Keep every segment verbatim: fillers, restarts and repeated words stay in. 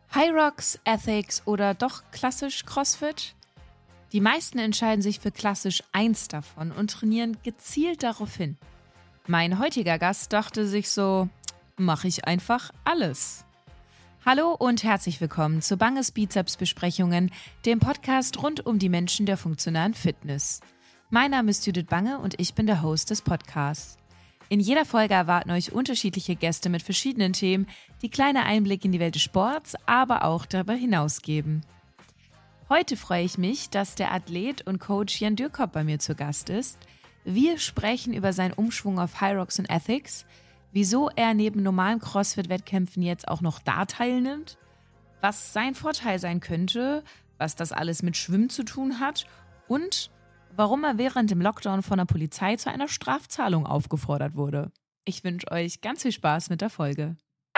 High Rocks, Ethics oder doch klassisch CrossFit? Die meisten entscheiden sich für klassisch eins davon und trainieren gezielt darauf hin. Mein heutiger Gast dachte sich so, mache ich einfach alles. Hallo und herzlich willkommen zu Banges Bizeps Besprechungen, dem Podcast rund um die Menschen der funktionalen Fitness. Mein Name ist Judith Bange und ich bin der Host des Podcasts. In jeder Folge erwarten euch unterschiedliche Gäste mit verschiedenen Themen, die kleine Einblicke in die Welt des Sports, aber auch darüber hinaus geben. Heute freue ich mich, dass der Athlet und Coach Jan Dürkop bei mir zu Gast ist. Wir sprechen über seinen Umschwung auf High Rocks und Ethics, wieso er neben normalen CrossFit-Wettkämpfen jetzt auch noch da teilnimmt, was sein Vorteil sein könnte, was das alles mit Schwimmen zu tun hat und warum er während dem Lockdown von der Polizei zu einer Strafzahlung aufgefordert wurde. Ich wünsche euch ganz viel Spaß mit der Folge.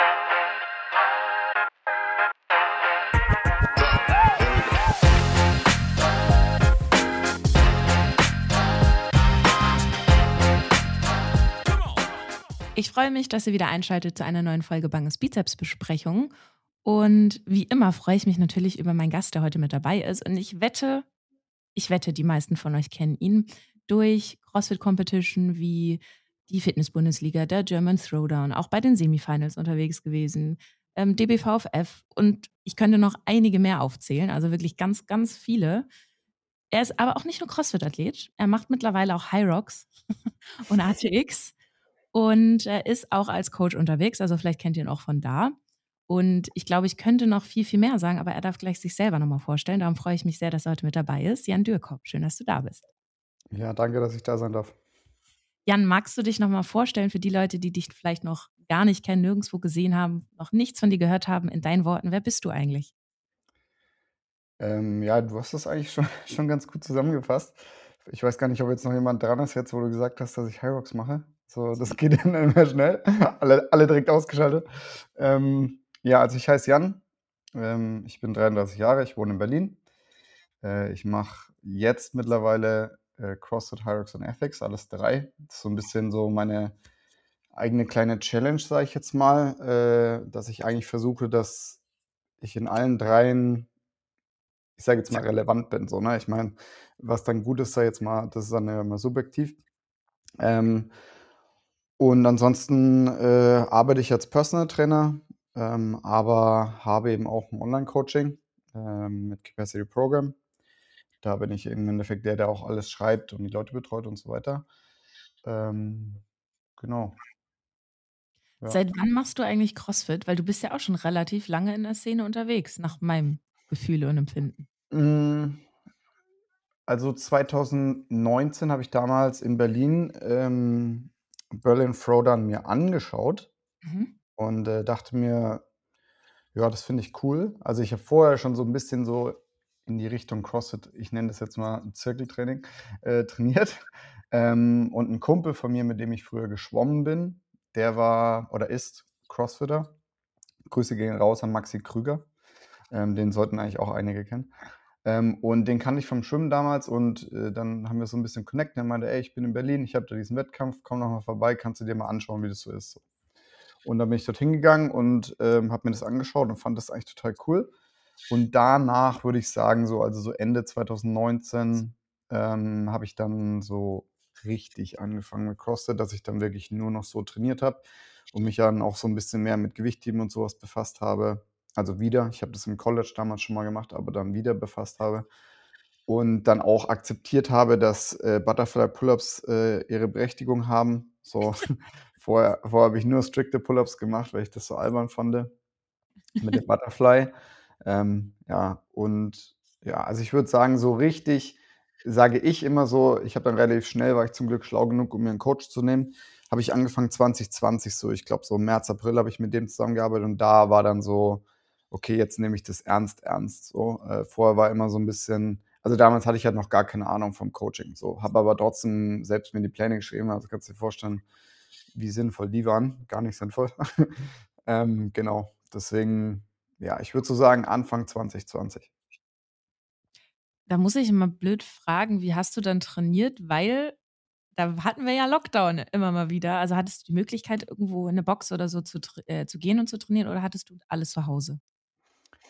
Ich freue mich, dass ihr wieder einschaltet zu einer neuen Folge Banges Bizeps Besprechung. Und wie immer freue ich mich natürlich über meinen Gast, der heute mit dabei ist. Und ich wette, ich wette, die meisten von euch kennen ihn durch CrossFit-Competition wie die Fitness-Bundesliga, der German Throwdown, auch bei den Semifinals unterwegs gewesen, ähm, D B V F F und ich könnte noch einige mehr aufzählen, also wirklich ganz, ganz viele. Er ist aber auch nicht nur CrossFit-Athlet, er macht mittlerweile auch High Rocks und A T X und er ist auch als Coach unterwegs, also vielleicht kennt ihr ihn auch von da. Und ich glaube, ich könnte noch viel, viel mehr sagen, aber er darf gleich sich selber nochmal vorstellen. Darum freue ich mich sehr, dass er heute mit dabei ist. Jan Dürkop, schön, dass du da bist. Ja, danke, dass ich da sein darf. Jan, magst du dich nochmal vorstellen für die Leute, die dich vielleicht noch gar nicht kennen, nirgendwo gesehen haben, noch nichts von dir gehört haben, in deinen Worten, wer bist du eigentlich? Ähm, ja, du hast das eigentlich schon, schon ganz gut zusammengefasst. Ich weiß gar nicht, ob jetzt noch jemand dran ist, jetzt, wo du gesagt hast, dass ich High Rocks mache. So, das geht dann immer schnell. alle, alle direkt ausgeschaltet. Ähm, ja, also ich heiße Jan. Ähm, ich bin dreiunddreißig Jahre, ich wohne in Berlin. Äh, ich mache jetzt mittlerweile äh, CrossFit, High Rocks und Ethics, alles drei. Das ist so ein bisschen so meine eigene kleine Challenge, sage ich jetzt mal, äh, dass ich eigentlich versuche, dass ich in allen dreien, ich sage jetzt mal, relevant bin. So, ne? Ich meine, was dann gut ist, sei jetzt mal, das ist dann ja immer subjektiv. Ähm, und ansonsten äh, arbeite ich als Personal Trainer, ähm, aber habe eben auch ein Online-Coaching ähm, mit Capacity Program. Da bin ich im Endeffekt der, der auch alles schreibt und die Leute betreut und so weiter. Ähm, genau. Ja. Seit wann machst du eigentlich CrossFit? Weil du bist ja auch schon relativ lange in der Szene unterwegs, nach meinem Gefühl und Empfinden. Mm, Also zweitausendneunzehn habe ich damals in Berlin ähm, Berlin Throwdown mir angeschaut Mhm. und äh, dachte mir, ja, das finde ich cool. Also ich habe vorher schon so ein bisschen so in die Richtung CrossFit, ich nenne das jetzt mal Zirkeltraining, äh, trainiert. Ähm, und ein Kumpel von mir, mit dem ich früher geschwommen bin, der war oder ist Crossfitter. Grüße gehen raus an Maxi Krüger. Ähm, den sollten eigentlich auch einige kennen. Ähm, und den kannte ich vom Schwimmen damals und äh, dann haben wir so ein bisschen connected. Er meinte, ey, ich bin in Berlin, ich habe da diesen Wettkampf, komm noch mal vorbei, kannst du dir mal anschauen, wie das so ist. So. Und dann bin ich dort hingegangen und ähm, habe mir das angeschaut und fand das eigentlich total cool. Und danach würde ich sagen, so, also so Ende zweitausendneunzehn ähm, habe ich dann so richtig angefangen mit CrossFit, dass ich dann wirklich nur noch so trainiert habe und mich dann auch so ein bisschen mehr mit Gewichtheben und sowas befasst habe. Also wieder, ich habe das im College damals schon mal gemacht, aber dann wieder befasst habe. Und dann auch akzeptiert habe, dass äh, Butterfly Pull-ups äh, ihre Berechtigung haben. So, vorher, vorher habe ich nur strikte Pull-ups gemacht, weil ich das so albern fand mit dem Butterfly. Ähm, ja, und ja, also ich würde sagen, so richtig sage ich immer so, ich habe dann relativ schnell, war ich zum Glück schlau genug, um mir einen Coach zu nehmen, habe ich angefangen zwanzig zwanzig so, ich glaube so im März, April habe ich mit dem zusammengearbeitet und da war dann so, okay, jetzt nehme ich das ernst, ernst so. Äh, vorher war immer so ein bisschen, also damals hatte ich halt noch gar keine Ahnung vom Coaching, so, habe aber trotzdem selbst mir die Pläne geschrieben, also kannst du dir vorstellen, wie sinnvoll die waren, gar nicht sinnvoll. ähm, genau, deswegen, ja, ich würde so sagen Anfang zwanzig zwanzig. Da muss ich immer blöd fragen, wie hast du dann trainiert? Weil da hatten wir ja Lockdown immer mal wieder. Also hattest du die Möglichkeit, irgendwo in eine Box oder so zu, tra- äh, zu gehen und zu trainieren oder hattest du alles zu Hause?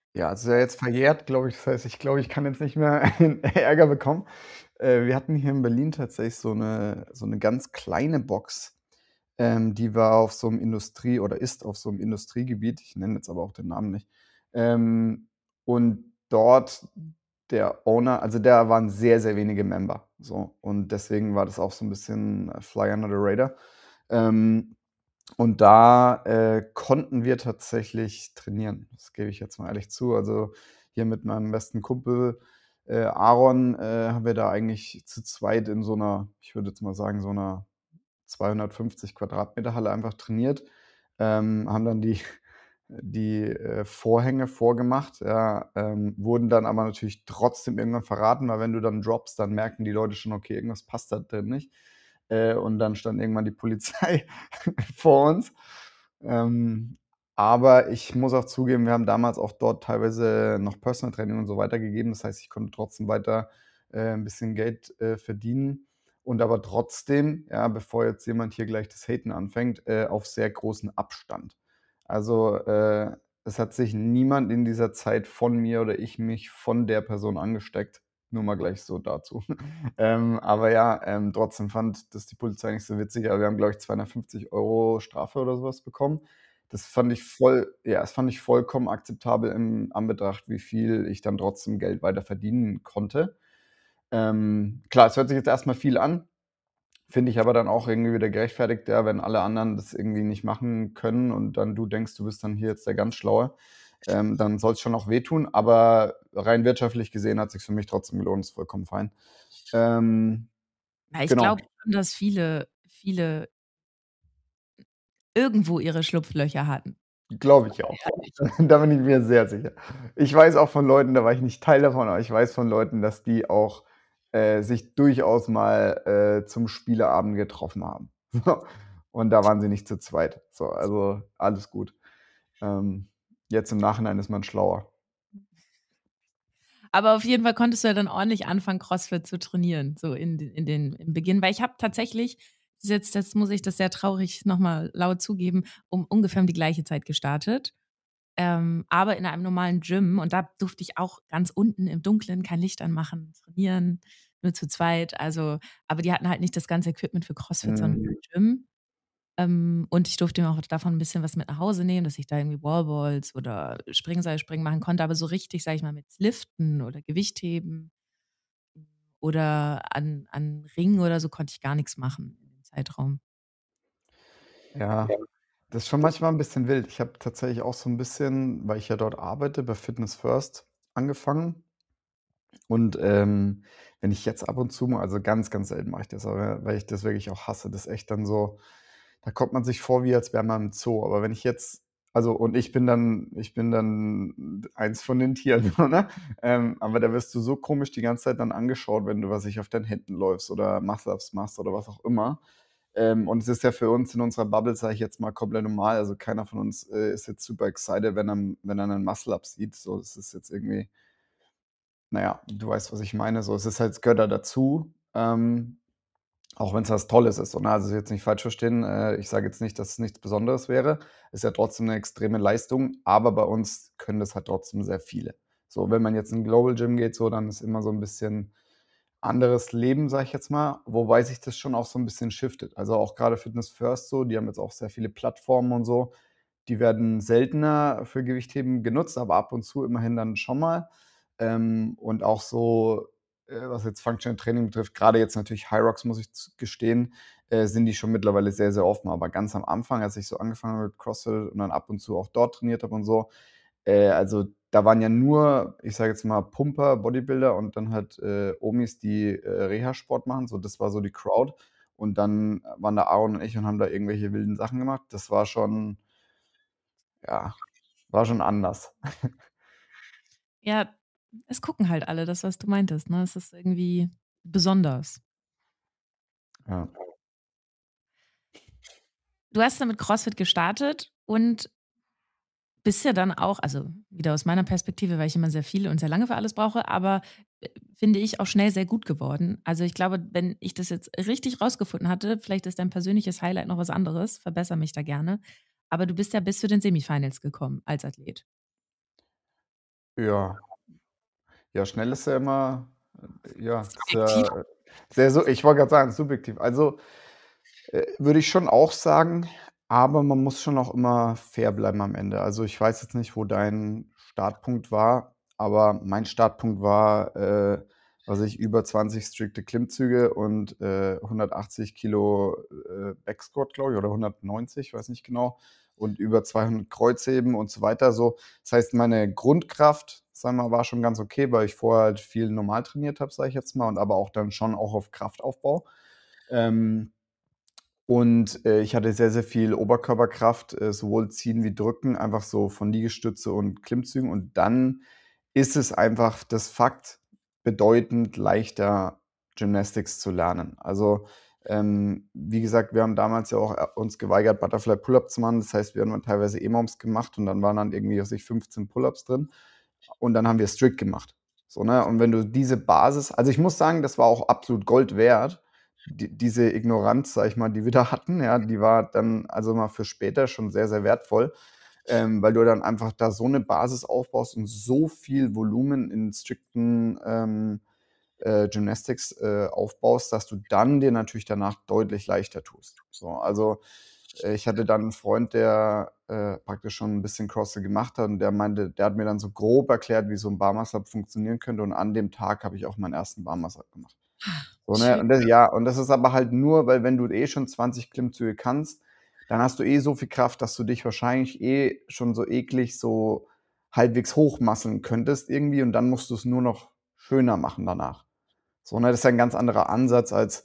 Ja, es ist ja jetzt verjährt, glaube ich. Das heißt, ich glaube, ich kann jetzt nicht mehr Ärger bekommen. Äh, wir hatten hier in Berlin tatsächlich so 'ne so 'ne ganz kleine Box, ähm, die war auf so 'nem Industrie oder ist auf so 'm Industriegebiet. Ich nenne jetzt aber auch den Namen nicht. Ähm, und dort der Owner also, da waren sehr, sehr wenige Member, so. Und deswegen war das auch so 'n bisschen Fly under the radar. Ähm, und da, äh, konnten wir tatsächlich trainieren. Das gebe ich jetzt mal ehrlich zu. Also, hier mit meinem besten Kumpel, äh, Aaron, äh, haben wir da eigentlich zu zweit in so 'ner, ich würde jetzt mal sagen, so 'ner zweihundertfünfzig Quadratmeter Halle einfach trainiert, ähm, haben dann die die, äh, Vorhänge vorgemacht, ja, ähm, wurden dann aber natürlich trotzdem irgendwann verraten, weil wenn du dann droppst, dann merken die Leute schon: „Okay, irgendwas passt da drin nicht.“ Äh, und dann stand irgendwann die Polizei vor uns. Ähm, aber ich muss auch zugeben, wir haben damals auch dort teilweise noch Personal Training und so weiter gegeben. Das heißt, ich konnte trotzdem weiter, äh, 'n bisschen Geld, äh, verdienen und aber trotzdem, ja, bevor jetzt jemand hier gleich das Haten anfängt, äh, auf sehr großen Abstand. Also, äh, es hat sich niemand in dieser Zeit von mir oder ich mich von der Person angesteckt. Nur mal gleich so dazu. Ähm, aber ja, ähm, trotzdem fand das die Polizei nicht so witzig. Aber wir haben, glaube ich, zweihundertfünfzig Euro Strafe oder so was bekommen. Das fand ich voll ja, das fand ich vollkommen akzeptabel in Anbetracht, wie viel ich dann trotzdem Geld weiter verdienen konnte. Ähm, klar, es hört sich jetzt erst mal viel an, finde ich aber dann auch irgendwie wieder gerechtfertigt, ja, wenn alle anderen das irgendwie nicht machen können und dann du denkst, du bist dann hier jetzt der ganz Schlaue, ähm, dann soll's schon auch wehtun. Aber rein wirtschaftlich gesehen hat sich's für mich trotzdem gelohnt, ist vollkommen fein. Ähm, Ja, ich genau. glaube schon, dass viele viele irgendwo ihre Schlupflöcher hatten. Glaube Sind ich wir auch. ehrlich. Da bin ich mir sehr sicher. Ich weiß auch von Leuten, da war ich nicht Teil davon, aber ich weiß von Leuten, dass die auch, äh, sich durchaus mal, äh, zum Spieleabend getroffen haben. So, und da waren sie nicht zu zweit. So, also alles gut. Ähm, jetzt im Nachhinein ist man schlauer. Aber auf jeden Fall konntest du ja dann ordentlich anfangen, CrossFit zu trainieren, so in den in den im Beginn. Weil ich habe tatsächlich das ist jetzt das muss ich das sehr traurig noch mal laut zugeben, um ungefähr um die gleiche Zeit gestartet, ähm, aber in einem normalen Gym. Und da durfte ich auch ganz unten im Dunkeln, kein Licht anmachen, trainieren, nur zu zweit. Also aber die hatten halt nicht das ganze Equipment für CrossFit, sondern Mhm. für Gym. Ähm, und ich durfte mir auch davon 'n bisschen was mit nach Hause nehmen, dass ich da irgendwie Wallballs oder Springseilspringen machen konnte. Aber so richtig, sage ich mal, mit Liften oder Gewichtheben oder an an Ringen oder so konnte ich gar nix machen in dem Zeitraum. Ja, das ist schon manchmal 'n bisschen wild. Ich habe tatsächlich auch so 'n bisschen, weil ich ja dort arbeite, bei Fitness First angefangen. Und, ähm, wenn ich jetzt ab und zu mal also ganz, ganz selten mache ich das, aber weil ich das wirklich auch hasse, das ist echt dann so da kommt man sich vor, wie als wäre man im Zoo. Aber wenn ich jetzt also und ich bin dann ich bin dann eins von den Tieren so, ne? Ähm, aber da wirst du so komisch die ganze Zeit dann angeschaut, wenn du, was weiß ich, auf deinen Händen läufst oder Muscle-Ups machst oder was auch immer. Ähm, und es ist ja für uns in unserer Bubble, sage ich jetzt mal, komplett normal. Also, keiner von uns, äh, ist jetzt super excited, wenn er 'n wenn er 'nen Muscle-Up sieht. So, das ist jetzt irgendwie na ja, du weißt, was ich meine. So, es ist halt es gehört da dazu, ähm, auch wenn's was Tolles ist, so, ne? Also, jetzt nicht falsch verstehen. Äh, ich sage jetzt nicht, dass es nichts Besonderes wäre. Ist ja trotzdem 'ne extreme Leistung, aber bei uns können das halt trotzdem sehr viele. So, wenn man jetzt in 'n Global Gym geht, so, dann ist immer so 'n bisschen anderes Leben, sage ich jetzt mal, wobei sich das schon auch so 'n bisschen shiftet. Also, auch grade Fitness First so, die haben jetzt auch sehr viele Plattformen und so. Die werden seltener für Gewichtheben genutzt, aber ab und zu immerhin dann schon mal. Ähm, und auch so, äh, was jetzt Functional Training betrifft, grade jetzt natürlich HYROX, muss ich z gestehen, äh, sind die schon mittlerweile sehr, sehr offen. Aber ganz am Anfang, als ich so angefangen habe mit CrossFit und dann ab und zu auch dort trainiert habe und so, äh, also, da waren ja nur, ich sage jetzt mal, Pumper, Bodybuilder und dann halt, äh, Omis, die, äh, Reha-Sport machen. So, das war so die Crowd. Und dann waren da Aaron und ich und haben da irgendwelche wilden Sachen gemacht. Das war schon ja, war schon anders. Ja, es gucken halt alle, das, was du meintest, ne? Es ist irgendwie besonders. Ja. Du hast dann mit CrossFit gestartet und bist ja dann auch also, wieder aus meiner Perspektive, weil ich immer sehr viel und sehr lange für alles brauche, aber, äh, finde ich, auch schnell sehr gut geworden. Also, ich glaube, wenn ich das jetzt richtig rausgefunden hatte, vielleicht ist dein persönliches Highlight noch was anderes, verbessere mich da gerne, aber du bist ja bis zu den Semifinals gekommen als Athlet. Ja. Ja, schnell ist ja immer äh, ja, ist Subjektiv? ja sehr so ich wollte grad sagen, subjektiv. Also, äh, würde ich schon auch sagen, aber man muss schon auch immer fair bleiben am Ende. Also, ich weiß jetzt nicht, wo dein Startpunkt war, aber mein Startpunkt war, äh, was weiß ich, über zwanzig strikte Klimmzüge und, äh, hundertachtzig Kilo, äh, Back Squat, glaube ich, oder hundertneunzig, weiß nicht genau, und über zweihundert Kreuzheben und so weiter so. Das heißt, meine Grundkraft, sagen wir mal, war schon ganz okay, weil ich vorher halt viel normal trainiert habe, sage ich jetzt mal, und aber auch dann schon auch auf Kraftaufbau. Ähm, und, äh, ich hatte sehr, sehr viel Oberkörperkraft, äh, sowohl Ziehen wie Drücken, einfach so von Liegestütze und Klimmzügen. Und dann ist es einfach das Fakt bedeutend leichter, Gymnastics zu lernen. Also, ähm, wie gesagt, wir haben damals ja auch, äh, uns geweigert, Butterfly Pull-up zu machen. Das heißt, wir haben dann teilweise E-Moms gemacht und dann waren dann irgendwie, was weiß ich, fünfzehn Pull-ups drin und dann haben wir Strict gemacht. So, ne? Und wenn du diese Basis also, ich muss sagen, das war auch absolut Gold wert. Die diese Ignoranz, sage ich mal, die wir da hatten, ja, die war dann also mal für später schon sehr, sehr wertvoll, ähm, weil du dann einfach da so 'ne Basis aufbaust und so viel Volumen in strikten, ähm, äh, Gymnastics, äh, aufbaust, dass du dann dir natürlich danach deutlich leichter tust. So, also, äh, ich hatte dann 'n Freund, der, äh, praktisch schon 'n bisschen CrossFit gemacht hat und der meinte der hat mir dann so grob erklärt, wie so 'n Bar Muscle Up funktionieren könnte und an dem Tag habe ich auch meinen ersten Bar Muscle Up gemacht. So, ne? Schön. Und das ja, und das ist aber halt nur, weil wenn du eh schon zwanzig Klimmzüge kannst, dann hast du eh so viel Kraft, dass du dich wahrscheinlich eh schon so eklig so halbwegs hochmuskeln könntest irgendwie und dann musst du's nur noch schöner machen danach. So, ne? Das ist ja 'n ganz anderer Ansatz als,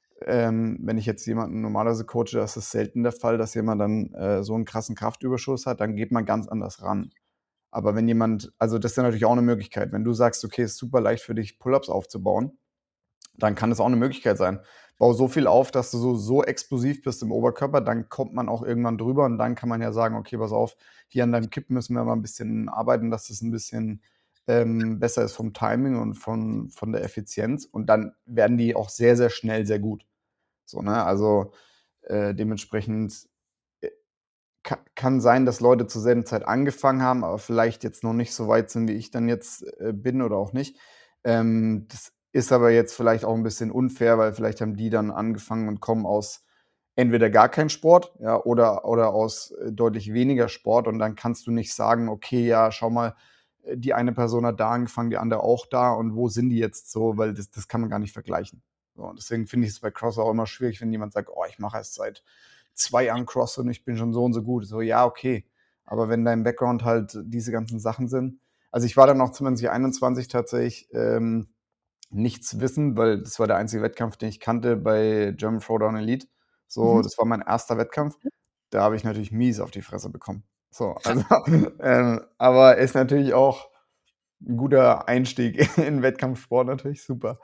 ähm, wenn ich jetzt jemanden normalerweise coache, da ist das selten der Fall, dass jemand dann, äh, so 'n krassen Kraftüberschuss hat, dann geht man ganz anders ran. Aber wenn jemand also, das ist ja natürlich auch 'ne Möglichkeit. Wenn du sagst: „Okay, ist super leicht für dich, Pull-ups aufzubauen“, dann kann das auch 'ne Möglichkeit sein. Bau so viel auf, dass du so so explosiv bist im Oberkörper, dann kommt man auch irgendwann drüber und dann kann man ja sagen: „Okay, pass auf, hier an deinem Kippen müssen wir mal 'n bisschen arbeiten, dass das 'n bisschen, ähm, besser ist vom Timing und von von der Effizienz.“ Und dann werden die auch sehr, sehr schnell sehr gut. So, ne? Also, äh, dementsprechend, äh, ka kann sein, dass Leute zur selben Zeit angefangen haben, aber vielleicht jetzt noch nicht so weit sind, wie ich dann jetzt, äh, bin oder auch nicht. Ähm, das ist aber jetzt vielleicht auch 'n bisschen unfair, weil vielleicht haben die dann angefangen und kommen aus entweder gar kein Sport, ja, oder oder aus, äh, deutlich weniger Sport und dann kannst du nicht sagen: „Okay, ja, schau mal, äh, die eine Person hat da angefangen, die andere auch da und wo sind die jetzt so?“ Weil das das kann man gar nicht vergleichen. So, und deswegen finde ich's bei CrossFit auch immer schwierig, wenn jemand sagt: „Oh, ich mache erst seit zwei Jahren CrossFit und ich bin schon so und so gut.“ So, ja, okay. Aber wenn dein Background halt diese ganzen Sachen sind also, ich war dann auch zwanzig einundzwanzig tatsächlich, ähm, nichts wissend, weil das war der einzige Wettkampf, den ich kannte bei German Throwdown Elite. So, Mhm. das war mein erster Wettkampf. Da habe ich natürlich mies auf die Fresse bekommen. So, also, ähm, aber ist natürlich auch 'n guter Einstieg in Wettkampfsport natürlich, super.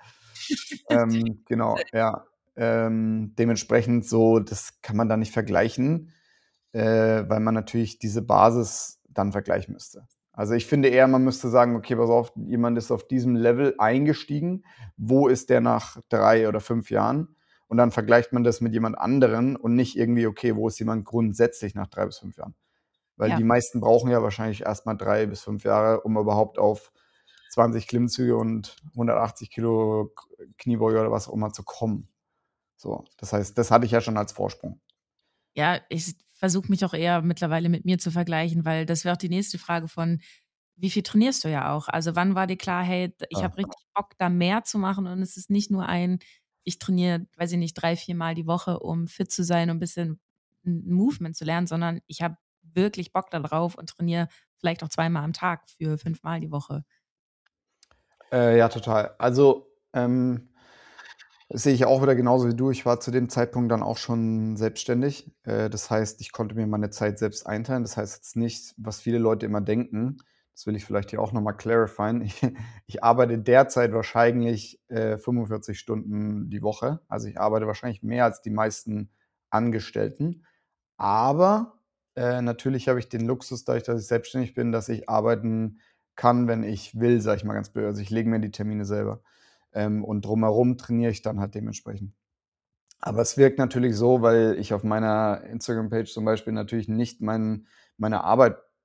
Ähm, genau, ja. Ähm, dementsprechend so, das kann man da nicht vergleichen, äh, weil man natürlich diese Basis dann vergleichen müsste. Also, ich finde eher, man müsste sagen: „Okay, pass auf, jemand ist auf diesem Level eingestiegen. Wo ist der nach drei oder fünf Jahren?“ Und dann vergleicht man das mit jemand anderen und nicht irgendwie: „Okay, wo ist jemand grundsätzlich nach drei bis fünf Jahren?“ Weil die Ja. meisten brauchen ja wahrscheinlich erst mal drei bis fünf Jahre, um überhaupt auf zwanzig Klimmzüge und hundertachtzig Kilo K Kniebeuge oder was auch immer zu kommen. So, das heißt, das hatte ich ja schon als Vorsprung. Ja, ich versuche mich auch eher mittlerweile mit mir zu vergleichen, weil das wäre auch die nächste Frage von: Wie viel trainierst du ja auch? Also, wann war dir klar: „Hey, d ich habe richtig Bock, da mehr zu machen und es ist nicht nur ein ich trainiere, weiß ich nicht, drei, viermal die Woche, um fit zu sein und 'n bisschen 'n Movement zu lernen, sondern ich habe wirklich Bock da drauf und trainiere vielleicht auch zweimal am Tag für fünfmal die Woche?“ Äh, ja, total. Also, ähm, das sehe ich auch wieder genauso wie du. Ich war zu dem Zeitpunkt dann auch schon selbstständig. Äh, das heißt, ich konnte mir meine Zeit selbst einteilen. Das heißt jetzt nicht, was viele Leute immer denken, das will ich vielleicht hier auch noch mal clarifieden. Ich ich arbeite derzeit wahrscheinlich, äh, fünfundvierzig Stunden die Woche. Also, ich arbeite wahrscheinlich mehr als die meisten Angestellten. Aber, äh, natürlich habe ich den Luxus, dadurch, dass ich selbstständig bin, dass ich arbeiten kann, wenn ich will, sage ich mal ganz blöd. Also, ich lege mir die Termine selber. Ähm, und drumherum trainiere ich dann halt dementsprechend. Aber es wirkt natürlich so, weil ich auf meiner Instagram-Page zum Beispiel natürlich nicht mein meine Arbeit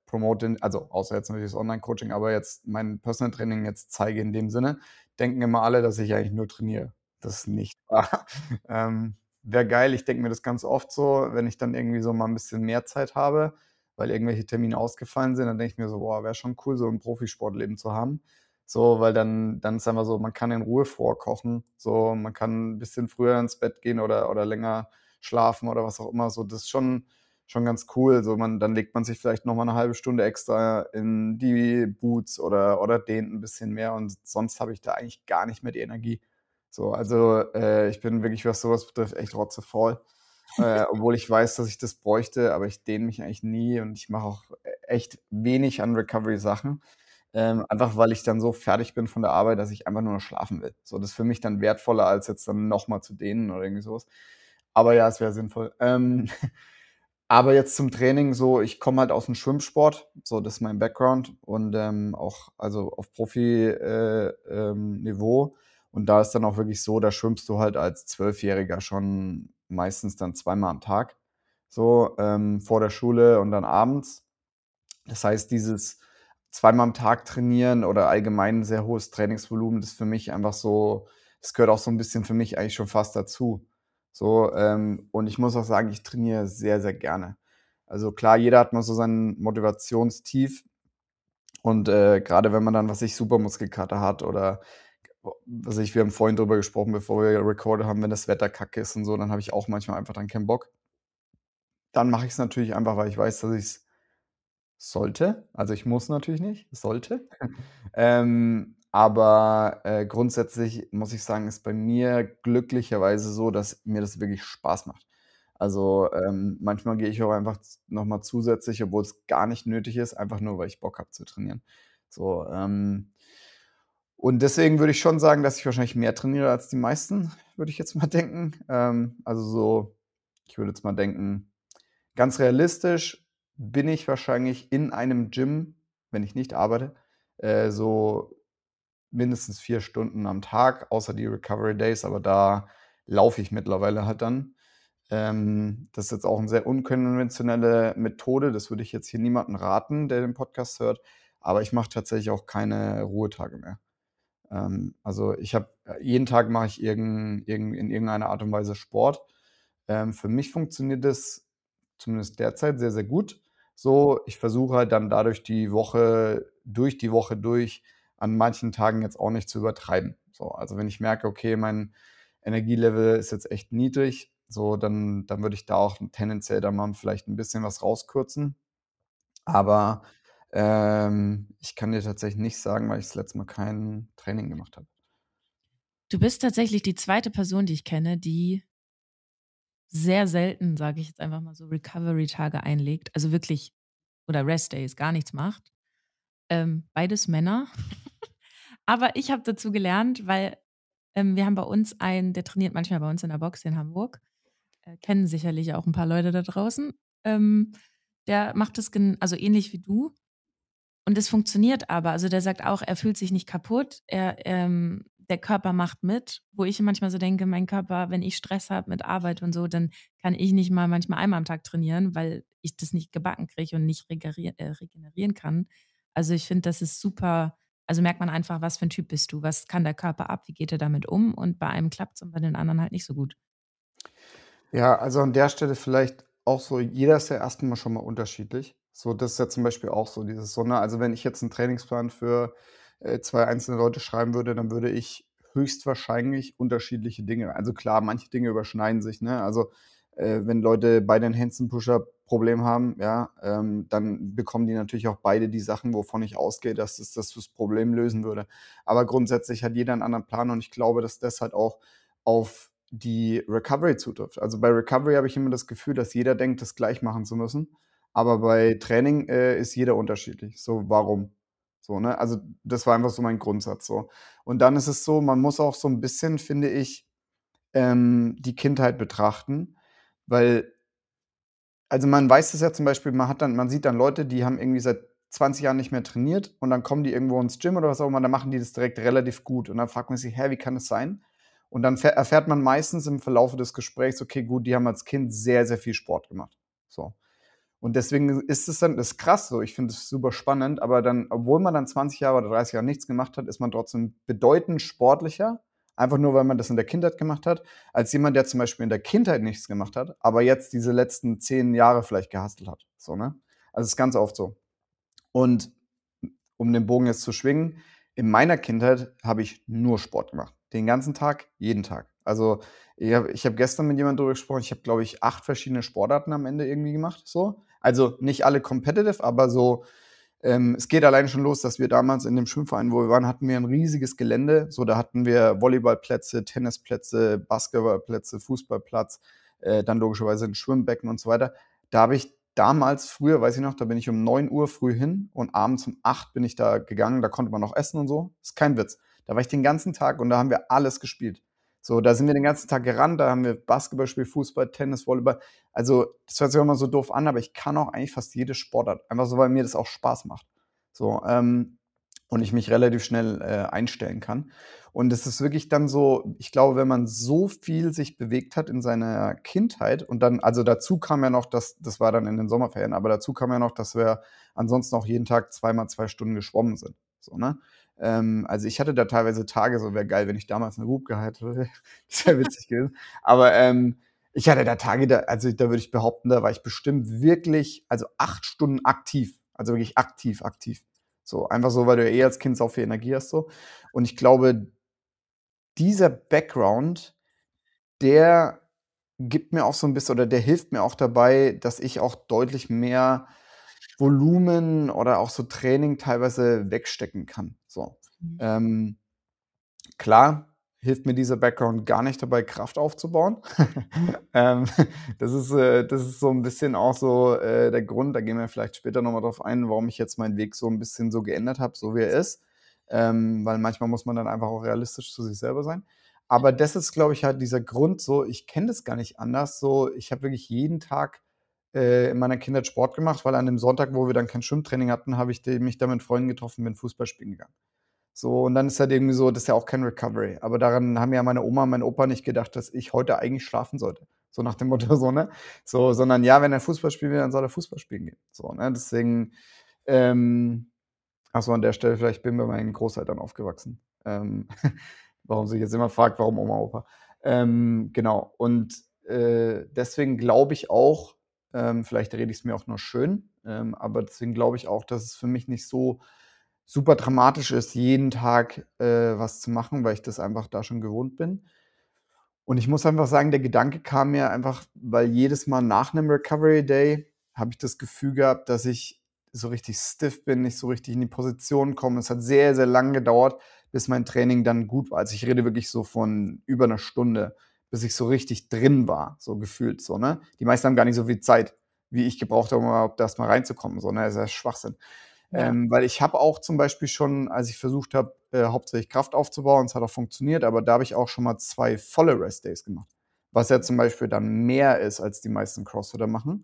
promote, also außer jetzt natürlich das Online-Coaching, aber jetzt mein Personal Training jetzt zeige in dem Sinne, denken immer alle, dass ich eigentlich nur trainiere. Das ist nicht wahr. Ähm, wäre geil. Ich denke mir das ganz oft so, wenn ich dann irgendwie so mal ein bisschen mehr Zeit habe, weil irgendwelche Termine ausgefallen sind, dann denke ich mir so: „Boah, wäre schon cool, so ein Profisportleben zu haben.“ So, weil dann dann ist einfach so, man kann in Ruhe vorkochen, so, man kann 'n bisschen früher ins Bett gehen oder oder länger schlafen oder was auch immer so. Das ist schon schon ganz cool. So, man dann legt man sich vielleicht noch mal 'ne halbe Stunde extra in die Boots oder oder dehnt 'n bisschen mehr und sonst habe ich da eigentlich gar nicht mehr die Energie. So, also, äh, ich bin wirklich, was so was betrifft, echt rotzefaul, äh, obwohl ich weiß, dass ich das bräuchte, aber ich dehne mich eigentlich nie und ich mache auch e echt wenig an Recovery-Sachen, ähm, einfach weil ich dann so fertig bin von der Arbeit, dass ich einfach nur noch schlafen will. So, das ist für mich dann wertvoller, als jetzt dann noch mal zu dehnen oder irgendwie so was. Aber ja, es wäre sinnvoll. Ähm, aber jetzt zum Training so, ich komme halt aus'm Schwimmsport, so, das ist mein Background und, ähm, auch also auf Profi äh, ähm, Niveau. Und da ist dann auch wirklich so, da schwimmst du halt als Zwölfjähriger schon meistens dann zweimal am Tag, so, ähm, vor der Schule und dann abends. Das heißt, dieses zweimal am Tag trainieren oder allgemein 'n sehr hohes Trainingsvolumen, das ist für mich einfach so, das gehört auch so 'n bisschen für mich eigentlich schon fast dazu. So, ähm, und ich muss auch sagen, ich trainiere sehr, sehr gerne. Also klar, jeder hat mal so sein Motivationstief und, äh, grade wenn man dann, was weiß ich, Supermuskelkater hat oder was weiß ich, wir haben vorhin drüber gesprochen, bevor wir recorded haben, wenn das Wetter kacke ist und so, dann habe ich auch manchmal einfach dann keinen Bock. Dann mache ich's natürlich einfach, weil ich weiß, dass ich's sollte. Also, ich muss natürlich nicht, sollte. Ähm, aber, äh, grundsätzlich muss ich sagen, ist bei mir glücklicherweise so, dass mir das wirklich Spaß macht. Also, ähm, manchmal gehe ich auch einfach z noch mal zusätzlich, obwohl's gar nicht nötig ist, einfach nur, weil ich Bock habe zu trainieren. So, ähm und deswegen würde ich schon sagen, dass ich wahrscheinlich mehr trainiere als die meisten, würde ich jetzt mal denken. Ähm, also so, ich würde jetzt mal denken, ganz realistisch bin ich wahrscheinlich in einem Gym, wenn ich nicht arbeite, äh, so mindestens vier Stunden am Tag, außer die Recovery Days, aber da laufe ich mittlerweile halt dann. Ähm, das ist jetzt auch 'n sehr unkonventionelle Methode. Das würde ich jetzt hier niemandem raten, der den Podcast hört, aber ich mache tatsächlich auch keine Ruhetage mehr. Ähm, also, ich habe äh, jeden Tag mache ich irgend irgend in irgendeiner Art und Weise Sport. Ähm, für mich funktioniert das zumindest derzeit sehr, sehr gut. So, ich versuche halt dann dadurch die Woche durch die Woche durch an manchen Tagen jetzt auch nicht zu übertreiben. So, also, wenn ich merke, okay, mein Energielevel ist jetzt echt niedrig, so, dann dann würde ich da auch tendenziell dann mal vielleicht 'n bisschen was rauskürzen. Aber, ähm, ich kann dir tatsächlich nicht sagen, weil ich das letzte Mal kein Training gemacht habe. Du bist tatsächlich die zweite Person, die ich kenne, die sehr selten, sage ich jetzt einfach mal so, Recovery-Tage einlegt, also wirklich oder Rest-Days, gar nichts macht. Ähm, beides Männer. Aber ich habe dazu gelernt, weil, ähm, wir haben bei uns einen, der trainiert manchmal bei uns in der Box in Hamburg. Äh, kennen sicherlich auch 'n paar Leute da draußen. Ähm, der macht das gen also ähnlich wie du. Und es funktioniert aber. Also, der sagt auch, er fühlt sich nicht kaputt. Er ähm, der Körper macht mit, wo ich manchmal so denke, mein Körper, wenn ich Stress habe mit Arbeit und so, dann kann ich nicht mal manchmal einmal am Tag trainieren, weil ich das nicht gebacken kriege und nicht regerier äh, regenerieren kann. Also, ich finde, das ist super, also merkt man einfach, was für 'n Typ bist du? Was kann der Körper ab? Wie geht er damit um? Und bei einem klappt's und bei den anderen halt nicht so gut. Ja, also an der Stelle vielleicht auch so, jeder ist ja erst mal schon mal unterschiedlich. So, das ist ja zum Beispiel auch so dieses so, ne, also wenn ich jetzt 'n Trainingsplan für, äh, zwei einzelne Leute schreiben würde, dann würde ich höchstwahrscheinlich unterschiedliche Dinge, also klar, manche Dinge überschneiden sich, ne? Also, äh, wenn Leute bei den Handstand Push-Up Problem haben, ja, ähm, dann bekommen die natürlich auch beide die Sachen, wovon ich ausgehe, dass es das das Problem lösen würde. Aber grundsätzlich hat jeder 'n anderen Plan und ich glaube, dass das halt auch auf die Recovery zutrifft. Also, bei Recovery habe ich immer das Gefühl, dass jeder denkt, das gleich machen zu müssen. Aber bei Training, äh, ist jeder unterschiedlich. So, warum? So, ne? Also, das war einfach so mein Grundsatz so. Und dann ist es so, man muss auch so 'n bisschen, finde ich, ähm, die Kindheit betrachten, weil also, man weiß es ja zum Beispiel, man hat dann man sieht dann Leute, die haben irgendwie seit zwanzig Jahren nicht mehr trainiert und dann kommen die irgendwo ins Gym oder was auch immer, dann machen die das direkt relativ gut. Und dann fragt man sich: „Hä, wie kann das sein?“ Und dann fähr erfährt man meistens im Verlaufe des Gesprächs: „Okay, gut, die haben als Kind sehr, sehr viel Sport gemacht.“ So. Und deswegen ist es dann ist krass so. Ich finde es super spannend, aber dann, obwohl man dann zwanzig Jahre oder dreißig Jahre nichts gemacht hat, ist man trotzdem bedeutend sportlicher, einfach nur, weil man das in der Kindheit gemacht hat, als jemand, der zum Beispiel in der Kindheit nichts gemacht hat, aber jetzt diese letzten zehn Jahre vielleicht gehustelt hat, so, ne? Also, es ist ganz oft so. Und um den Bogen jetzt zu schwingen, in meiner Kindheit habe ich nur Sport gemacht. Den ganzen Tag, jeden Tag. Also, ich habe ich habe gestern mit jemandem darüber gesprochen, ich habe, glaube ich, acht verschiedene Sportarten am Ende irgendwie gemacht, so. Also, nicht alle competitive, aber so, ähm, es geht alleine schon los, dass wir damals in dem Schwimmverein, wo wir waren, hatten wir ein riesiges Gelände. So, da hatten wir Volleyballplätze, Tennisplätze, Basketballplätze, Fußballplatz, äh, dann logischerweise 'n Schwimmbecken und so weiter. Da habe ich damals früher, weiß ich noch, da bin ich um neun Uhr früh hin und abends um acht bin ich da gegangen. Da konnte man noch essen und so. Ist kein Witz. Da war ich den ganzen Tag und da haben wir alles gespielt. So, da sind wir den ganzen Tag gerannt, da haben wir Basketball gespielt, Fußball, Tennis, Volleyball. Also, das hört sich auch immer so doof an, aber ich kann auch eigentlich fast jede Sportart, einfach so, weil mir das auch Spaß macht. So, ähm, und ich mich relativ schnell, äh, einstellen kann. Und es ist wirklich dann so, ich glaube, wenn man so viel sich bewegt hat in seiner Kindheit und dann, also dazu kam ja noch, dass das war dann in den Sommerferien, aber dazu kam ja noch, dass wir ansonsten auch jeden Tag zweimal zwei Stunden geschwommen sind, so, ne? Ähm, also, ich hatte da teilweise Tage, so wäre geil, wenn ich damals 'ne Whoop gehabt hätte. Das wäre witzig gewesen. Aber, ähm, ich hatte da Tage, da also, da würde ich behaupten, da war ich bestimmt wirklich, also acht Stunden aktiv, also wirklich aktiv, aktiv. So, einfach so, weil du ja eh als Kind sau viel Energie hast so. Und ich glaube, dieser Background, der gibt mir auch so 'n bisschen oder der hilft mir auch dabei, dass ich auch deutlich mehr Volumen oder auch so Training teilweise wegstecken kann, so. Mhm. Ähm, klar hilft mir dieser Background gar nicht dabei, Kraft aufzubauen. Ähm, das ist, äh das ist so 'n bisschen auch so, äh, der Grund, da gehen wir vielleicht später noch mal drauf ein, warum ich jetzt meinen Weg so 'n bisschen so geändert habe, so wie er ist. Ähm, weil manchmal muss man dann einfach auch realistisch zu sich selber sein. Aber das ist, glaube ich, halt dieser Grund so, ich kenne das gar nicht anders so. Ich habe wirklich jeden Tag, äh, in meiner Kindheit Sport gemacht, weil an dem Sonntag, wo wir dann kein Schwimmtraining hatten, habe ich de mich da mit Freunden getroffen, bin Fußball spielen gegangen. So, und dann ist halt irgendwie so, das ist ja auch kein Recovery. Aber daran haben ja meine Oma und mein Opa nicht gedacht, dass ich heute eigentlich schlafen sollte. So nach dem Motto so, ne? So, sondern ja, wenn er Fußball spielen will, dann soll er Fußball spielen gehen. So, ne? Deswegen, ähm ach so, an der Stelle, vielleicht bin bei meinen Großeltern aufgewachsen. Ähm, warum sich jetzt jemand fragt, warum Oma, Opa. Ähm, genau. Und, äh, deswegen glaube ich auch, ähm, vielleicht rede ich's mir auch nur schön, ähm, aber deswegen glaube ich auch, dass es für mich nicht so super dramatisch ist, jeden Tag, äh, was zu machen, weil ich das einfach da schon gewohnt bin. Und ich muss einfach sagen, der Gedanke kam mir einfach, weil jedes Mal nach 'nem Recovery Day habe ich das Gefühl gehabt, dass ich so richtig stiff bin, nicht so richtig in die Position komme. Es hat sehr, sehr lang gedauert, bis mein Training dann gut war. Also, ich rede wirklich so von über 'ner Stunde, bis ich so richtig drin war, so gefühlt so, ne? Die meisten haben gar nicht so viel Zeit, wie ich gebraucht habe, um überhaupt erst mal reinzukommen, so, ne? Das ist ja Schwachsinn. Ja. Ähm, weil ich habe auch zum Beispiel schon, als ich versucht habe, äh, hauptsächlich Kraft aufzubauen, es hat auch funktioniert, aber da habe ich auch schon mal zwei volle Rest-Days gemacht, was ja zum Beispiel dann mehr ist, als die meisten Crossfitter machen.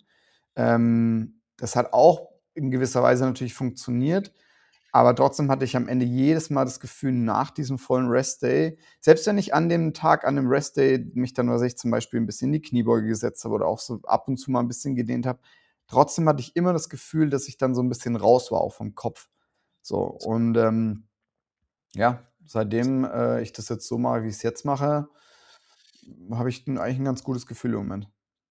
Ähm, das hat auch in gewisser Weise natürlich funktioniert, aber trotzdem hatte ich am Ende jedes Mal das Gefühl, nach diesem vollen Rest-Day, selbst wenn ich an dem Tag, an dem Rest-Day mich dann, was weiß ich, zum Beispiel 'n bisschen in die Kniebeuge gesetzt habe oder auch so ab und zu mal 'n bisschen gedehnt habe, trotzdem hatte ich immer das Gefühl, dass ich dann so 'n bisschen raus war, auch vom Kopf. So, und, ähm, ja, seitdem, äh, ich das jetzt so mache, wie ich's jetzt mache, habe ich 'n eigentlich 'n ganz gutes Gefühl im Moment.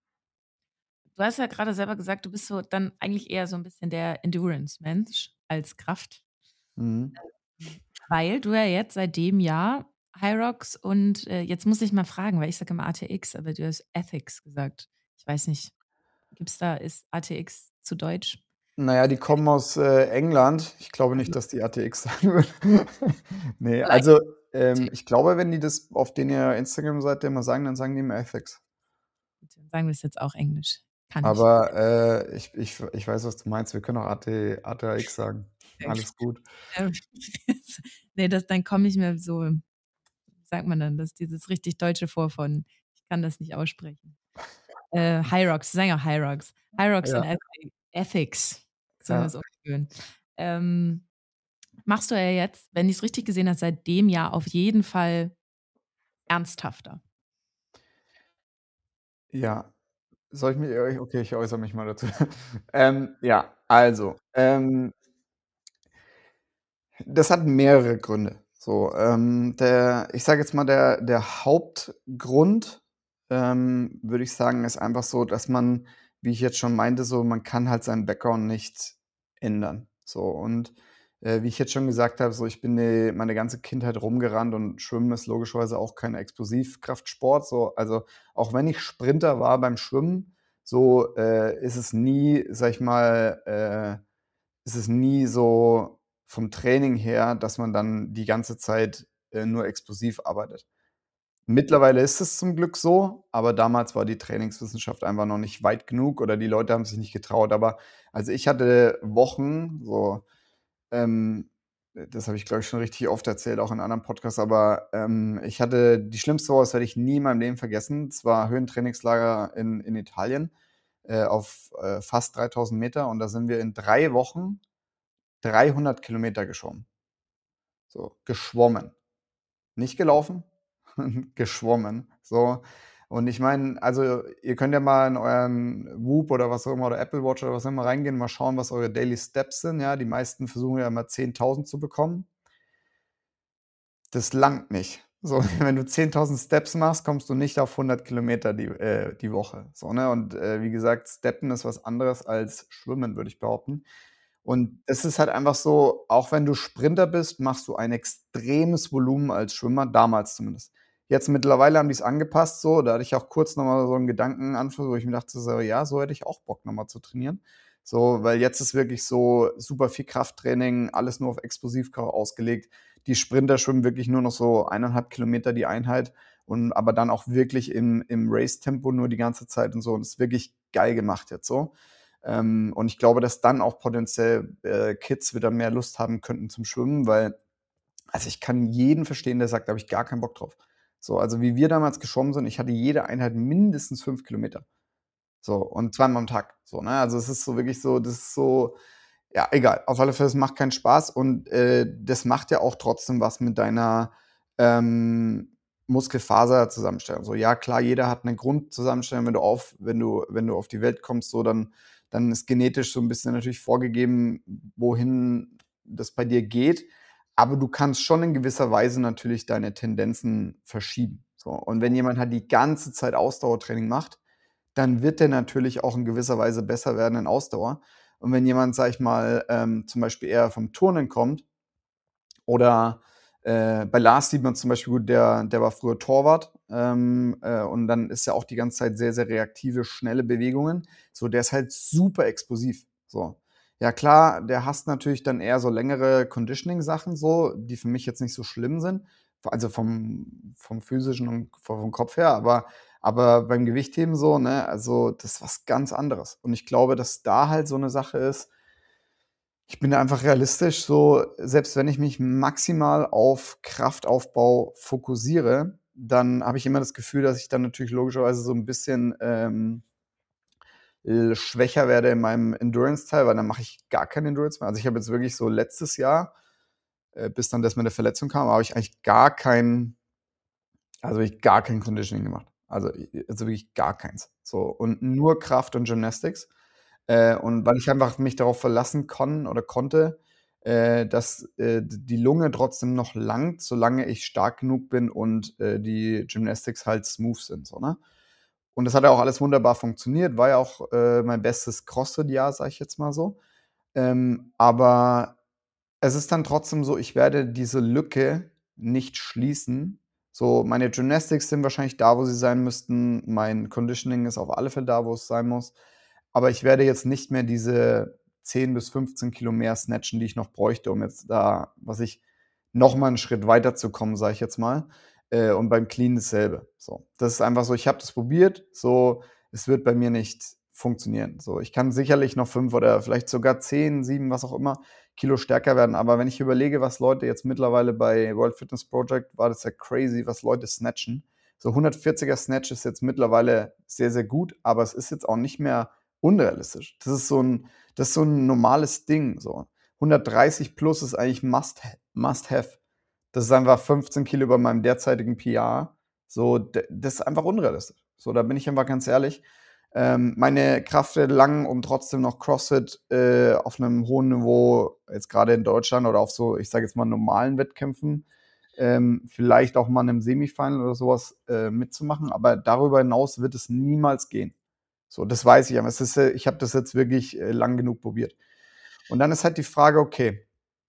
Du hast ja grade selber gesagt, du bist so dann eigentlich eher so 'n bisschen der Endurance-Mensch als Kraft. Mhm. Ähm, weil du ja jetzt seit dem Jahr Hyrox und, äh, jetzt muss ich mal fragen, weil ich sage immer ATX, aber du hast Ethics gesagt. Ich weiß nicht, gibt's da ist ATX zu deutsch? Na ja, die kommen aus, äh, England. Ich glaube nicht, dass die ATX sagen würden. Ne, Vielleicht also, ähm, ich glaube, wenn die das auf den ihrer Instagram-Seite immer sagen, dann sagen die immer Ethics. Gut, dann sagen wir's jetzt auch Englisch. Kann ich. Aber, äh, ich ich ich weiß, was du meinst. Wir können auch AT ATX sagen. Alles gut. Ne, das dann komme ich mir so wie sagt man dann, das dieses richtig Deutsche vor von ich kann das nicht aussprechen. Äh, Hyrox, sie sagen ja Hyrox. Hyrox und Ja. Ethi Ethics, sollen Ja. wir's umgewöhnen. Ähm, machst du ja jetzt, wenn ich's richtig gesehen habe, seit dem Jahr auf jeden Fall ernsthafter. Ja. Soll ich mir äh, okay, ich äußere mich mal dazu. Ähm, ja, also, ähm das hat mehrere Gründe. So, ähm, der ich sage jetzt mal, der der Hauptgrund, ähm, würde ich sagen, ist einfach so, dass man, wie ich jetzt schon meinte, so, man kann halt seinen Background nicht ändern. So und, äh, wie ich jetzt schon gesagt habe, so, ich bin die meine ganze Kindheit rumgerannt und Schwimmen ist logischerweise auch kein Explosivkraftsport, so. Also, auch wenn ich Sprinter war beim Schwimmen, so, äh, ist es nie, sage ich mal, äh ist es nie so vom Training her, dass man dann die ganze Zeit, äh, nur explosiv arbeitet. Mittlerweile ist es zum Glück so, aber damals war die Trainingswissenschaft einfach noch nicht weit genug oder die Leute haben sich nicht getraut. Aber also, ich hatte Wochen, so, ähm äh, das habe ich, glaube ich, schon richtig oft erzählt, auch in anderen Podcasts, aber, ähm, ich hatte die schlimmste Woche, das werde ich nie in meinem Leben vergessen. Es war Höhentrainingslager in in Italien, äh, auf, äh, fast dreitausend Meter und da sind wir in drei Wochen dreihundert Kilometer geschwommen. So, geschwommen. Nicht gelaufen, geschwommen. So. Und ich meine, also, ihr könnt ja mal in euren Whoop oder was auch immer oder Apple Watch oder was auch immer reingehen, mal schauen, was eure Daily Steps sind, ja? Die meisten versuchen ja immer zehntausend zu bekommen. Das langt nicht. So, wenn du zehntausend Steps machst, kommst du nicht auf hundert Kilometer die äh, die Woche, so, ne? Und, äh, wie gesagt, Steppen ist was anderes als Schwimmen, würde ich behaupten. Und es ist halt einfach so, auch wenn du Sprinter bist, machst du ein extremes Volumen als Schwimmer, damals zumindest. Jetzt mittlerweile haben die's angepasst so, da hatte ich auch kurz noch mal so 'n Gedankenanflug, wo ich mir dachte so: „Ja, so hätte ich auch Bock, noch mal zu trainieren.“ So, weil jetzt ist wirklich so super viel Krafttraining, alles nur auf Explosivkraft ausgelegt. Die Sprinter schwimmen wirklich nur noch so eineinhalb Kilometer die Einheit und aber dann auch wirklich im im Racetempo nur die ganze Zeit und so. Und ist wirklich geil gemacht jetzt so. Ähm, und ich glaube, dass dann auch potenziell, äh, Kids wieder mehr Lust haben könnten zum Schwimmen, weil also, ich kann jeden verstehen, der sagt: „Da habe ich gar keinen Bock drauf.“ So, also, wie wir damals geschwommen sind, ich hatte jede Einheit mindestens fünf Kilometer. So, und zweimal am Tag, so, ne? Also, es ist so wirklich so das ist so ja, egal. Auf alle Fälle, es macht keinen Spaß und, äh, das macht ja auch trotzdem was mit deiner, ähm, Muskelfaserzusammenstellung. So, ja klar, jeder hat 'ne Grundzusammenstellung, wenn du auf wenn du wenn du auf die Welt kommst, so, dann dann ist genetisch so 'n bisschen natürlich vorgegeben, wohin das bei dir geht. Aber du kannst schon in gewisser Weise natürlich deine Tendenzen verschieben, so. Und wenn jemand halt die ganze Zeit Ausdauertraining macht, dann wird der natürlich auch in gewisser Weise besser werden in Ausdauer. Und wenn jemand, sage ich mal, ähm, zum Beispiel eher vom Turnen kommt oder, äh, bei Lars sieht man zum Beispiel gut, der der war früher Torwart, ähm, äh, und dann ist er auch die ganze Zeit sehr, sehr reaktive, schnelle Bewegungen. So, der ist halt super explosiv, so. Ja klar, der hasst natürlich dann eher so längere Conditioning-Sachen so, die für mich jetzt nicht so schlimm sind, also vom vom Physischen und vom Kopf her, aber aber beim Gewichtheben so, ne, also, das ist was ganz anderes. Und ich glaube, dass da halt so 'ne Sache ist ich bin da einfach realistisch so, selbst wenn ich mich maximal auf Kraftaufbau fokussiere, dann habe ich immer das Gefühl, dass ich dann natürlich logischerweise so 'n bisschen, ähm äh, schwächer werde in meinem Endurance-Teil, weil dann mache ich gar keine Endurance mehr. Also, ich habe jetzt wirklich so letztes Jahr, äh, bis dann das mit der Verletzung kam, habe ich eigentlich gar kein also, wirklich gar kein Conditioning gemacht. Also, i also, wirklich gar keins. So, und nur Kraft und Gymnastics. Äh, und weil ich einfach mich darauf verlassen konn oder konnte, äh, dass, äh, d die Lunge trotzdem noch langt, solange ich stark genug bin und, äh, die Gymnastics halt smooth sind so, ne? Und das hat ja auch alles wunderbar funktioniert, war ja auch, äh, mein bestes CrossFit-Jahr, sage ich jetzt mal so. Ähm, aber es ist dann trotzdem so, ich werde diese Lücke nicht schließen. So, meine Gymnastics sind wahrscheinlich da, wo sie sein müssten. Mein Conditioning ist auf alle Fälle da, wo es sein muss. Aber ich werde jetzt nicht mehr diese zehn bis fünfzehn Kilo mehr snatchen, die ich noch bräuchte, um jetzt da, was ich noch mal 'n Schritt weiterzukommen, sage ich jetzt mal. Äh, und beim Clean dasselbe, so. Das ist einfach so, ich habe das probiert, so, es wird bei mir nicht funktionieren. So, ich kann sicherlich noch fünf oder vielleicht sogar zehn, sieben, was auch immer, Kilo stärker werden. Aber wenn ich überlege, was Leute jetzt mittlerweile bei World Fitness Project war das ja crazy, was Leute snatchen. So hundertvierziger Snatch ist jetzt mittlerweile sehr, sehr gut, aber es ist jetzt auch nicht mehr unrealistisch. Das ist so 'n das ist so 'n normales Ding so. hundertdreißig plus ist eigentlich Must ha Must have. Das ist einfach fünfzehn Kilo über meinem derzeitigen PR. So, d das ist einfach unrealistisch. So, da bin ich einfach ganz ehrlich. Ähm, meine Kraftwerte langen, um trotzdem noch CrossFit äh, auf einem hohen Niveau, jetzt gerade in Deutschland oder auf so, ich sage jetzt mal, normalen Wettkämpfen, ähm, vielleicht auch mal in einem Semifinal oder sowas äh, mitzumachen. Aber darüber hinaus wird es niemals gehen. So, das weiß ich. Aber es ist, äh, ich habe das jetzt wirklich äh, lang genug probiert. Und dann ist halt die Frage, okay,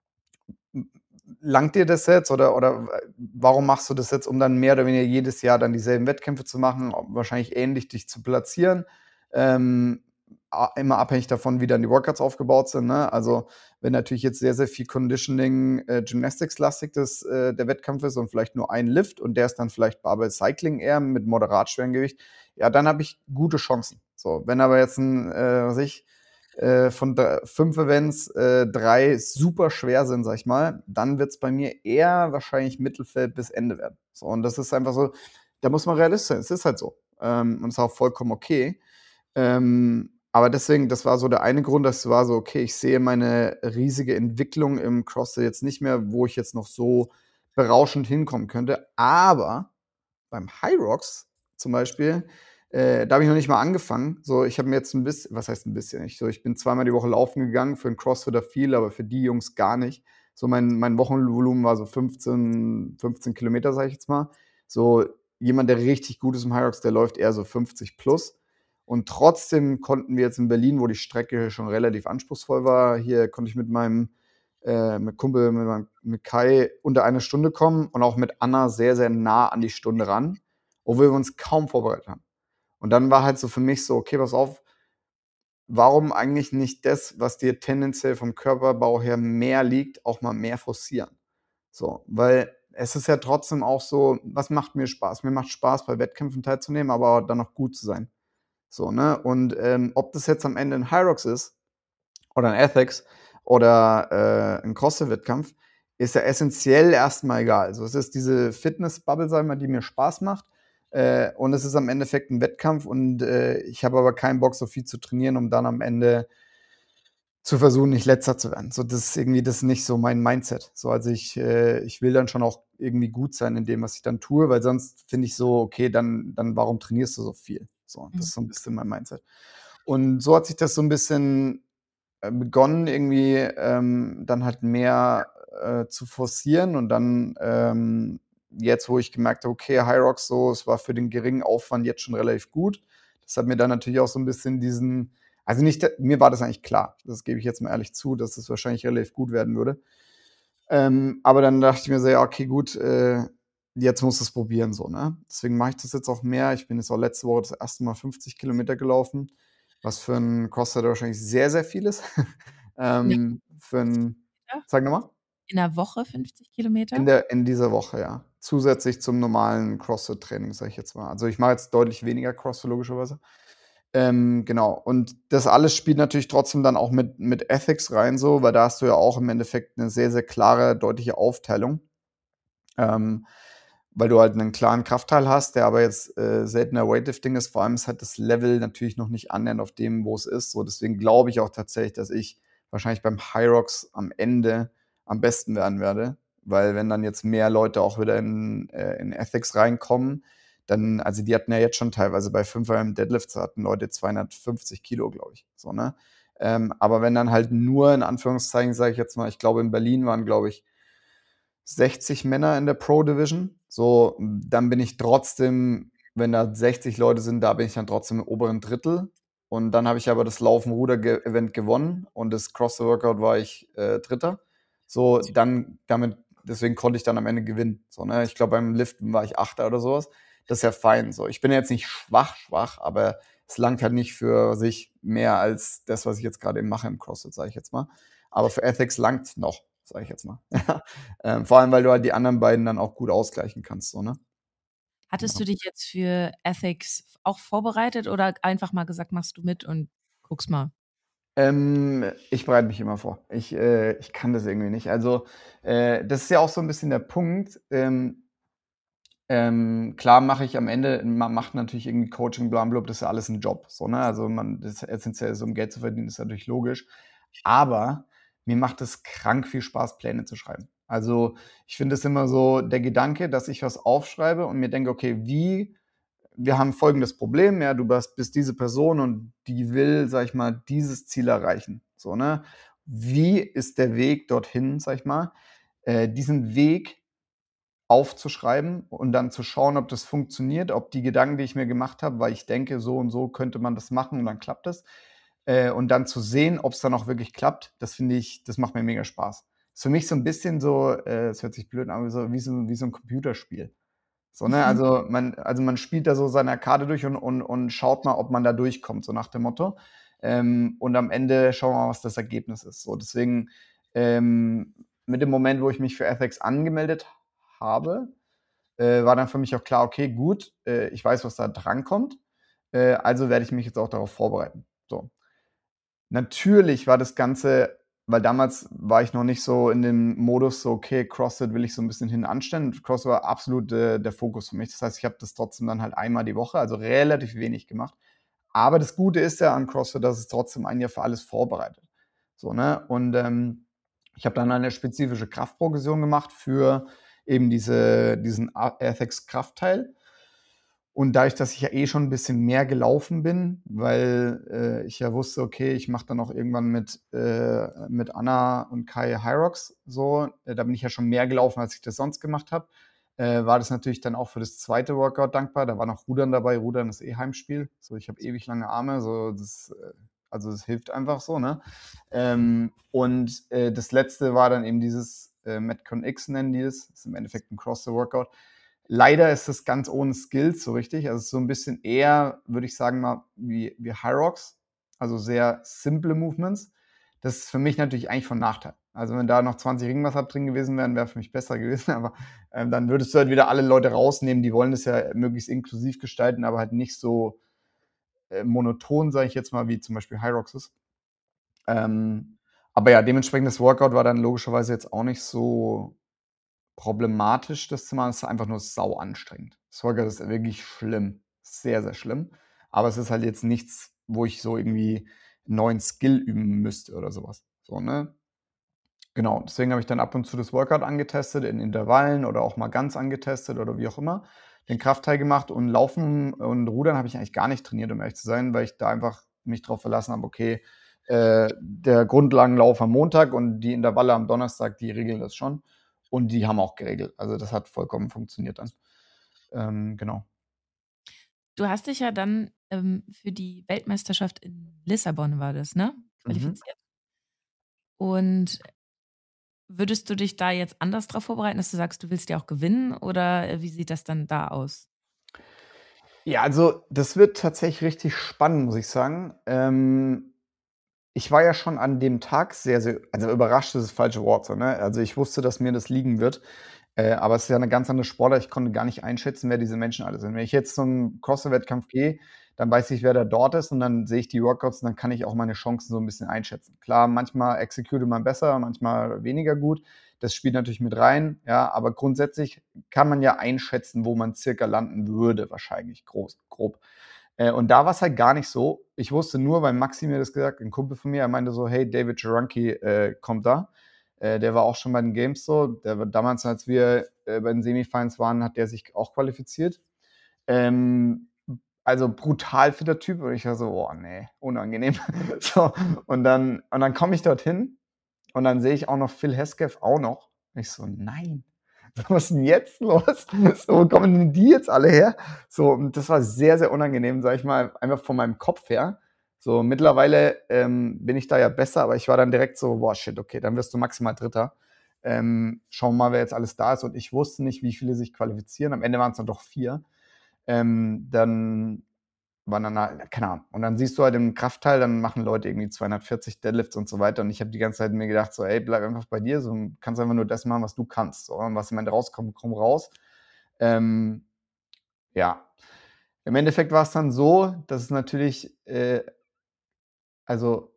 langt dir das jetzt oder, oder warum machst du das jetzt, um dann mehr oder weniger jedes Jahr dann dieselben Wettkämpfe zu machen, wahrscheinlich ähnlich dich zu platzieren, ähm, immer abhängig davon, wie dann die Workouts aufgebaut sind. Ne? Also wenn natürlich jetzt sehr, sehr viel Conditioning, äh, Gymnastics-lastig das, äh, der Wettkampf ist und vielleicht nur ein Lift und der ist dann vielleicht Barbell Cycling eher mit moderat schwerem Gewicht, ja, dann habe ich gute Chancen. So, wenn aber jetzt ein, äh, was ich, äh, von drei, fünf Events äh, drei super schwer sind, sag ich mal, dann wird es bei mir eher wahrscheinlich Mittelfeld bis Ende werden. So, und das ist einfach so, da muss man realistisch sein. Es ist halt so. Ähm, und es ist auch vollkommen okay. Ähm, aber deswegen, das war so der eine Grund, das war so, okay, ich sehe meine riesige Entwicklung im CrossFit jetzt nicht mehr, wo ich jetzt noch so berauschend hinkommen könnte. Aber beim High Rocks zum Beispiel, äh, da habe ich noch nicht mal angefangen. So, ich habe mir jetzt ein bisschen, was heißt ein bisschen? Ich, so, ich bin zweimal die Woche laufen gegangen, für einen Crossfitter viel, aber für die Jungs gar nicht. So, mein, mein Wochenvolumen war so fünfzehn, fünfzehn Kilometer, sage ich jetzt mal. So, jemand, der richtig gut ist im High Rocks, der läuft eher so fünfzig plus. Und trotzdem konnten wir jetzt in Berlin, wo die Strecke schon relativ anspruchsvoll war, hier konnte ich mit meinem äh, mit Kumpel, mit, meinem, mit Kai unter eine Stunde kommen und auch mit Anna sehr, sehr nah an die Stunde ran, obwohl wir uns kaum vorbereitet haben. Und dann war halt so für mich so, okay, pass auf, warum eigentlich nicht das, was dir tendenziell vom Körperbau her mehr liegt, auch mal mehr forcieren? So, weil es ist ja trotzdem auch so, was macht mir Spaß? Mir macht Spaß, bei Wettkämpfen teilzunehmen, aber dann noch gut zu sein. So, ne? Und ähm, ob das jetzt am Ende ein Hyrox ist oder ein Ethics oder äh, ein CrossFit-Wettkampf, ist ja essentiell erstmal egal. Also es ist diese Fitness-Bubble, sagen wir, die mir Spaß macht. Äh, und es ist am Endeffekt ein Wettkampf und äh, ich habe aber keinen Bock, so viel zu trainieren, um dann am Ende zu versuchen, nicht letzter zu werden. So, das ist irgendwie das ist nicht so mein Mindset. So, also ich, äh, ich will dann schon auch irgendwie gut sein in dem, was ich dann tue, weil sonst finde ich so, okay, dann, dann warum trainierst du so viel? So, das Mhm. ist so ein bisschen mein Mindset. Und so hat sich das so ein bisschen äh, begonnen, irgendwie ähm, dann halt mehr äh, zu forcieren und dann ähm, jetzt, wo ich gemerkt habe, okay, High Rocks so, es war für den geringen Aufwand jetzt schon relativ gut. Das hat mir dann natürlich auch so ein bisschen diesen, also nicht, mir war das eigentlich klar, das gebe ich jetzt mal ehrlich zu, dass es wahrscheinlich relativ gut werden würde. Ähm, aber dann dachte ich mir so, ja, okay, gut, äh, jetzt muss es probieren, so, ne? Deswegen mache ich das jetzt auch mehr. Ich bin jetzt auch letzte Woche das erste Mal fünfzig Kilometer gelaufen, was für einen Crossfitter wahrscheinlich sehr, sehr viel ist. In der ähm, für einen, sag nochmal? in der Woche fünfzig Kilometer? In der in dieser Woche, ja. Zusätzlich zum normalen CrossFit-Training, sage ich jetzt mal. Also, ich mache jetzt deutlich weniger CrossFit logischerweise. Ähm, genau. Und das alles spielt natürlich trotzdem dann auch mit mit Ethics rein so, weil da hast du ja auch im Endeffekt 'ne sehr, sehr klare, deutliche Aufteilung. Ähm, weil du halt einen klaren Kraftteil hast, der aber jetzt, äh, seltener Weightlifting ist. Vor allem ist halt das Level natürlich noch nicht annähernd auf dem, wo es ist. So, deswegen glaube ich auch tatsächlich, dass ich wahrscheinlich beim Hyrox am Ende am besten werden werde, weil wenn dann jetzt mehr Leute auch wieder in, äh, in Ethics reinkommen, dann, also die hatten ja jetzt schon teilweise bei fünf im Deadlifts hatten Leute zweihundertfünfzig Kilo, glaube ich. So, ne? Ähm, aber wenn dann halt nur in Anführungszeichen, sage ich jetzt mal, ich glaube in Berlin waren, glaube ich, sechzig Männer in der Pro Division. So, dann bin ich trotzdem, wenn da sechzig Leute sind, da bin ich dann trotzdem im oberen Drittel. Und dann habe ich aber das Laufen-Ruder-Event gewonnen und das Cross-Workout war ich äh, Dritter. So, dann damit, deswegen konnte ich dann am Ende gewinnen. So, ne? Ich glaube, beim Liften war ich Achter oder sowas. Das ist ja fein. So, ich bin jetzt nicht schwach, schwach, aber es langt halt nicht für sich mehr als das, was ich jetzt gerade eben mache im CrossFit, sage ich jetzt mal. Aber für Ethics langt noch, sage ich jetzt mal. Ähm, vor allem, weil du halt die anderen beiden dann auch gut ausgleichen kannst, so, ne? Hattest Genau. du dich jetzt für Ethics auch vorbereitet oder einfach mal gesagt: „Machst du mit und guckst mal?“ Ähm, ich bereite mich immer vor. Ich, äh, ich kann das irgendwie nicht. Also, äh, das ist ja auch so ein bisschen der Punkt. Ähm, ähm, klar mache ich am Ende man macht natürlich irgendwie Coaching, bla blub, das ist ja alles ein Job, so, ne? Also, man das Essenziell ist, um Geld zu verdienen, ist natürlich logisch. Aber mir macht es krank viel Spaß, Pläne zu schreiben. Also, ich finde es immer so der Gedanke, dass ich was aufschreibe und mir denke: „Okay, wie wir haben folgendes Problem, ja, du bist, bist diese Person und die will, sag ich mal, dieses Ziel erreichen. So, ne? Wie ist der Weg dorthin, sag ich mal? Äh, diesen Weg aufzuschreiben und dann zu schauen, ob das funktioniert, ob die Gedanken, die ich mir gemacht habe, weil ich denke, so und so könnte man das machen und dann klappt es. Äh, und dann zu sehen, ob es dann auch wirklich klappt, das finde ich, das macht mir mega Spaß. Ist für mich so ein bisschen so, äh, es hört sich blöd an, aber so wie so, wie so ein Computerspiel. So, ne? Mhm. Also man, also man spielt da so seine Karte durch und, und, und schaut mal, ob man da durchkommt, so nach dem Motto. Ähm, und am Ende schauen wir mal, was das Ergebnis ist. So, deswegen ähm, mit dem Moment, wo ich mich für Ethics angemeldet habe, äh, war dann für mich auch klar, okay, gut, äh, ich weiß, was da drankommt, äh, also werde ich mich jetzt auch darauf vorbereiten. So. Natürlich war das Ganze, weil damals war ich noch nicht so in dem Modus, so, okay, CrossFit will ich so ein bisschen hinten anstellen. CrossFit war absolut äh, der Fokus für mich. Das heißt, ich habe das trotzdem dann halt einmal die Woche, also relativ wenig gemacht. Aber das Gute ist ja an CrossFit, dass es trotzdem einen ja für alles vorbereitet. So, ne? Und ähm, ich habe dann eine spezifische Kraftprogression gemacht für eben diese, diesen Ethics-Kraftteil. Und dadurch, dass ich ja eh schon ein bisschen mehr gelaufen bin, weil äh, ich ja wusste, okay, ich mache dann auch irgendwann mit, äh, mit Anna und Kai Hyrox so, äh, da bin ich ja schon mehr gelaufen, als ich das sonst gemacht habe, äh, war das natürlich dann auch für das zweite Workout dankbar. Da war noch Rudern dabei. Rudern ist eh Heimspiel. So, ich habe ewig lange Arme, so das, äh, also das hilft einfach so, ne? Ähm, und äh, das letzte war dann eben dieses äh, Metcon X nennen die es. Das ist im Endeffekt ein Cross-the-Workout. Leider ist das ganz ohne Skills so richtig. Also so ein bisschen eher, würde ich sagen mal, wie, wie Hyrox. Also sehr simple Movements. Das ist für mich natürlich eigentlich von Nachteil. Also wenn da noch zwanzig Ringwasser drin gewesen wären, wäre für mich besser gewesen. Aber ähm, dann würdest du halt wieder alle Leute rausnehmen, die wollen das ja möglichst inklusiv gestalten, aber halt nicht so äh, monoton, sage ich jetzt mal, wie zum Beispiel Hyrox ist. Ähm, aber ja, dementsprechend das Workout war dann logischerweise jetzt auch nicht so problematisch, das zu machen. Es ist einfach nur sau anstrengend. Das Workout ist wirklich schlimm. Sehr, sehr schlimm. Aber es ist halt jetzt nichts, wo ich so irgendwie einen neuen Skill üben müsste oder sowas. So, ne? Genau, deswegen habe ich dann ab und zu das Workout angetestet, in Intervallen oder auch mal ganz angetestet oder wie auch immer, den Kraftteil gemacht und Laufen und Rudern habe ich eigentlich gar nicht trainiert, um ehrlich zu sein, weil ich da einfach mich drauf verlassen habe, okay, äh, der Grundlagenlauf am Montag und die Intervalle am Donnerstag, die regeln das schon. Und die haben auch geregelt. Also das hat vollkommen funktioniert dann. Ähm, genau. Du hast dich ja dann ähm, für die Weltmeisterschaft in Lissabon war das, ne? Mhm. Qualifiziert. Und würdest du dich da jetzt anders drauf vorbereiten, dass du sagst, du willst ja auch gewinnen oder äh, wie sieht das dann da aus? Ja, also das wird tatsächlich richtig spannend, muss ich sagen. Ähm, Ich war ja schon an dem Tag sehr, sehr, also überrascht ist das falsche Wort, so, ne? Also, ich wusste, dass mir das liegen wird, äh, aber es ist ja 'ne ganz andere Sportart. Ich konnte gar nicht einschätzen, wer diese Menschen alle sind. Wenn ich jetzt zum CrossFit-Wettkampf gehe, dann weiß ich, wer da dort ist und dann sehe ich die Workouts und dann kann ich auch meine Chancen so 'n bisschen einschätzen. Klar, manchmal executed man besser, manchmal weniger gut. Das spielt natürlich mit rein, ja, aber grundsätzlich kann man ja einschätzen, wo man circa landen würde wahrscheinlich groß grob. Äh, und da war's halt gar nicht so. Ich wusste nur, weil Maxi mir das gesagt, 'n Kumpel von mir, er meinte so: „Hey, David Jaranki, äh, kommt da.“ Äh, der war auch schon bei den Games so. Der war damals, als wir, äh, bei den Semifinals waren, hat der sich auch qualifiziert. Ähm, also brutal fitter Typ und ich war so: „Oh ne, unangenehm.“ So, und dann und dann komme ich dorthin und dann sehe ich auch noch Phil Hesketh auch noch. Ich so: „Nein, was ist 'n jetzt los? So, wo kommen denn die jetzt alle her?“ So, und das war sehr, sehr unangenehm, sage ich mal, einfach von meinem Kopf her. So, mittlerweile, ähm, bin ich da ja besser, aber ich war dann direkt so: „Boah, shit, okay, dann wirst du maximal Dritter. Ähm, schauen wir mal, wer jetzt alles da ist.“ Und ich wusste nicht, wie viele sich qualifizieren. Am Ende waren's dann doch vier. Ähm, dann waren dann halt keine Ahnung. Und dann siehst du halt im Kraftteil, dann machen Leute irgendwie zweihundertvierzig Deadlifts und so weiter. Und ich habe die ganze Zeit mir gedacht so: „Ey, bleib einfach bei dir, so kannst einfach nur das machen, was du kannst, so. Und was am Ende rauskommt, kommt raus.“ Ähm, ja. Im Endeffekt war's dann so, dass es natürlich, äh also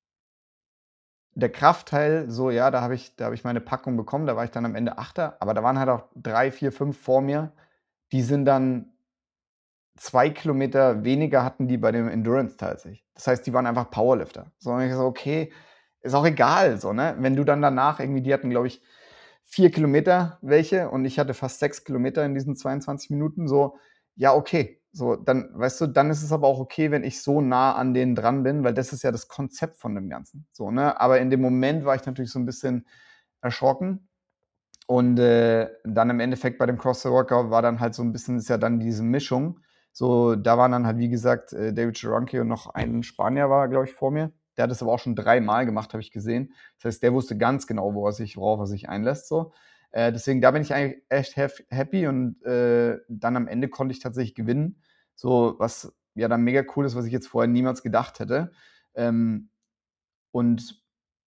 der Kraftteil so, ja, da habe ich da habe ich meine Packung bekommen, da war ich dann am Ende Achter, aber da waren halt auch drei, vier, fünf vor mir, die sind dann zwei Kilometer weniger hatten die bei dem Endurance-Teil als ich. Das heißt, die waren einfach Powerlifter. So, und ich so: „Okay, ist auch egal so, ne?“ Wenn du dann danach irgendwie die hatten, glaube ich, vier Kilometer welche und ich hatte fast sechs Kilometer in diesen zweiundzwanzig Minuten so. ja, okay. So, dann, weißt du, dann ist es aber auch okay, wenn ich so nah an denen dran bin, weil das ist ja das Konzept von dem Ganzen. So, ne? Aber in dem Moment war ich natürlich so ein bisschen erschrocken. Und äh, dann im Endeffekt bei dem Cross-Workout war dann halt so ein bisschen, ist ja dann diese Mischung. So, da waren dann halt, wie gesagt, äh, David Choranke und noch ein Spanier war, glaube ich, vor mir. Der hat das aber auch schon dreimal gemacht, habe ich gesehen. Das heißt, der wusste ganz genau, wo er sich, worauf er sich einlässt. So. Äh, deswegen, da bin ich eigentlich echt haf- happy und äh, dann am Ende konnte ich tatsächlich gewinnen. So, was ja dann mega cool ist, was ich jetzt vorher niemals gedacht hätte. Ähm, und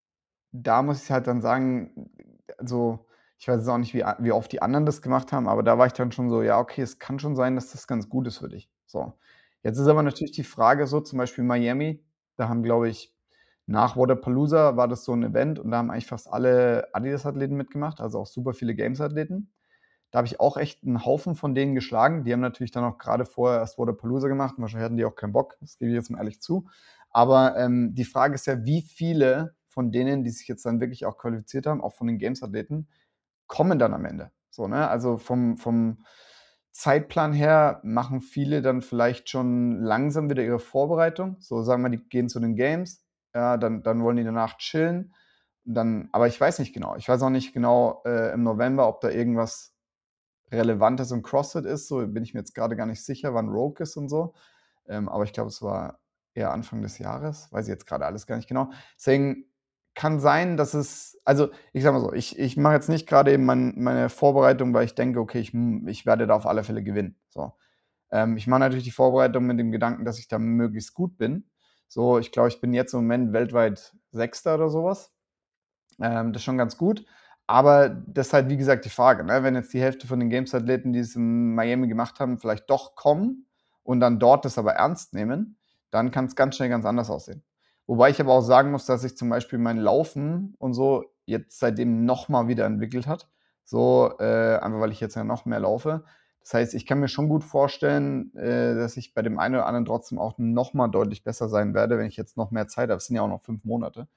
da muss ich halt dann sagen, also, ich weiß jetzt auch nicht, wie a wie oft die anderen das gemacht haben, aber da war ich dann schon so: „Ja, okay, es kann schon sein, dass das ganz gut ist für dich.“ So. Jetzt ist aber natürlich die Frage so, zum Beispiel Miami, da haben, glaube ich, nach Wodapalooza war das so 'n Event und da haben eigentlich fast alle Adidas-Athleten mitgemacht, also auch super viele Games-Athleten. Da habe ich auch echt 'n Haufen von denen geschlagen. Die haben natürlich dann auch grade vorher erst Wodapalooza gemacht und wahrscheinlich hatten die auch keinen Bock, das gebe ich jetzt mal ehrlich zu. Aber, ähm, die Frage ist ja, wie viele von denen, die sich jetzt dann wirklich auch qualifiziert haben, auch von den Games-Athleten, kommen dann am Ende. So, ne? Also vom, vom Zeitplan her machen viele dann vielleicht schon langsam wieder ihre Vorbereitung. So, sagen wir, die gehen zu den Games, ja, dann, dann wollen die danach chillen. Dann, aber ich weiß nicht genau. Ich weiß auch nicht genau äh, im November, ob da irgendwas Relevantes im CrossFit ist. So bin ich mir jetzt gerade gar nicht sicher, wann Rogue ist und so. Ähm, aber ich glaube, es war eher Anfang des Jahres. Weiß ich jetzt gerade alles gar nicht genau. Deswegen kann sein, dass es, also ich sage mal so, ich, ich mache jetzt nicht gerade eben mein, meine Vorbereitung, weil ich denke, okay, ich, ich werde da auf alle Fälle gewinnen. So. Ähm, ich mache natürlich die Vorbereitung mit dem Gedanken, dass ich da möglichst gut bin. So, ich glaube, ich bin jetzt im Moment weltweit Sechster oder sowas. Ähm, das ist schon ganz gut. Aber das ist halt, wie gesagt, die Frage, ne? Wenn jetzt die Hälfte von den Games-Athleten, die es in Miami gemacht haben, vielleicht doch kommen und dann dort das aber ernst nehmen, dann kann es ganz schnell ganz anders aussehen. Wobei ich aber auch sagen muss, dass sich zum Beispiel mein Laufen und so jetzt seitdem noch mal wieder entwickelt hat. So, äh, einfach weil ich jetzt ja noch mehr laufe. Das heißt, ich kann mir schon gut vorstellen, äh, dass ich bei dem einen oder anderen trotzdem auch noch mal deutlich besser sein werde, wenn ich jetzt noch mehr Zeit habe. Es sind ja auch noch fünf Monate.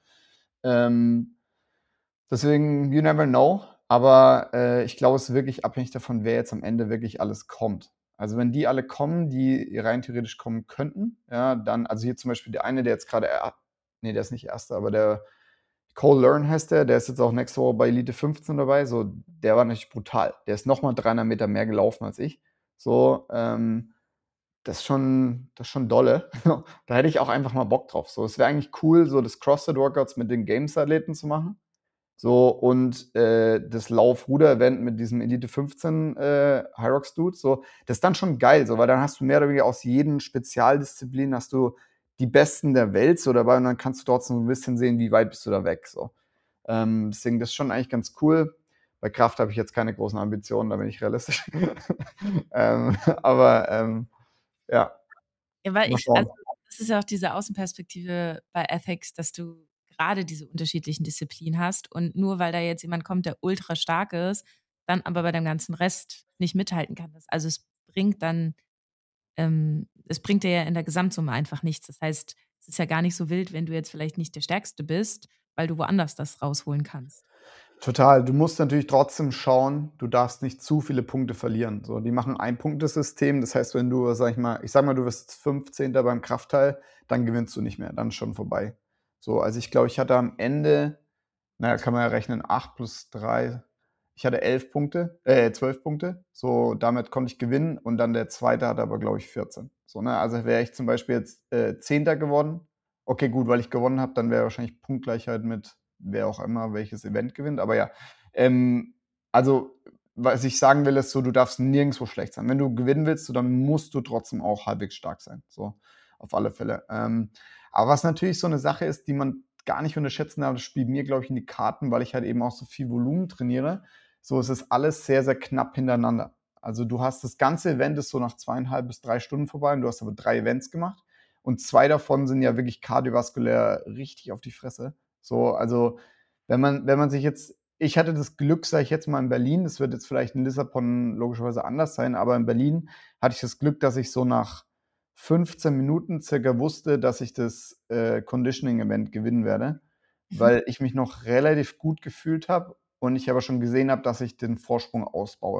Ähm, Deswegen, you never know. Aber äh, ich glaube, es ist wirklich abhängig davon, wer jetzt am Ende wirklich alles kommt. Also wenn die alle kommen, die rein theoretisch kommen könnten, ja, dann, also hier zum Beispiel der eine, der jetzt gerade, er, nee, der ist nicht Erster, aber der Cole Learn heißt der, der ist jetzt auch nächste Woche bei Elite fünfzehn dabei, so, der war natürlich brutal. Der ist nochmal dreihundert Meter mehr gelaufen als ich. So, ähm, das ist schon, das ist schon dolle. Da hätte ich auch einfach mal Bock drauf. So, es wäre eigentlich cool, so das CrossFit-Workouts mit den Games-Athleten zu machen. So, und äh, das Lauf-Ruder-Event mit diesem Elite fünfzehn äh, Hyrox-Dude, so, das ist dann schon geil, so, weil dann hast du mehr oder weniger aus jedem Spezialdisziplin hast du die Besten der Welt so dabei und dann kannst du trotzdem so ein bisschen sehen, wie weit bist du da weg. So. Ähm, deswegen, das ist schon eigentlich ganz cool. Bei Kraft habe ich jetzt keine großen Ambitionen, da bin ich realistisch. ähm, aber ähm, ja, Ja, weil mal ich, also schauen. das ist ja auch diese Außenperspektive bei Ethics, dass du gerade diese unterschiedlichen Disziplinen hast und nur weil da jetzt jemand kommt, der ultra stark ist, dann aber bei dem ganzen Rest nicht mithalten kann. Das- Also es bringt dann, ähm, es bringt dir ja in der Gesamtsumme einfach nichts. Das heißt, es ist ja gar nicht so wild, wenn du jetzt vielleicht nicht der Stärkste bist, weil du woanders das rausholen kannst. Total. Du musst natürlich trotzdem schauen, du darfst nicht zu viele Punkte verlieren. So, die machen Ein-Punkte-System. Das heißt, wenn du, sag ich mal, ich sag mal, du wirst fünfzehnter beim Kraftteil, dann gewinnst du nicht mehr, dann ist schon vorbei. So, also ich glaube, ich hatte am Ende, naja, kann man ja rechnen, acht plus drei. Ich hatte elf Punkte, äh, zwölf Punkte. So, damit konnte ich gewinnen und dann der zweite hatte aber, glaube ich, vierzehn. So, ne? Also wäre ich zum Beispiel jetzt äh, Zehnter geworden. Okay, gut, weil ich gewonnen habe, dann wäre wahrscheinlich Punktgleichheit mit wer auch immer welches Event gewinnt. Aber ja, ähm, also was ich sagen will, ist so, du darfst nirgendwo schlecht sein. Wenn du gewinnen willst, so, dann musst du trotzdem auch halbwegs stark sein. So, auf alle Fälle. Ähm, aber was natürlich so eine Sache ist, die man gar nicht unterschätzen darf, das spielt mir, glaube ich, in die Karten, weil ich halt eben auch so viel Volumen trainiere. So, es ist alles sehr, sehr knapp hintereinander. Also du hast das ganze Event ist so nach zweieinhalb bis drei Stunden vorbei und du hast aber drei Events gemacht. Und zwei davon sind ja wirklich kardiovaskulär richtig auf die Fresse. So, also wenn man, wenn man sich jetzt, ich hatte das Glück, sage ich jetzt mal in Berlin, das wird jetzt vielleicht in Lissabon logischerweise anders sein, aber in Berlin hatte ich das Glück, dass ich so nach fünfzehn Minuten circa wusste, dass ich das äh, Conditioning-Event gewinnen werde, weil ich mich noch relativ gut gefühlt habe und ich aber schon gesehen habe, dass ich den Vorsprung ausbaue.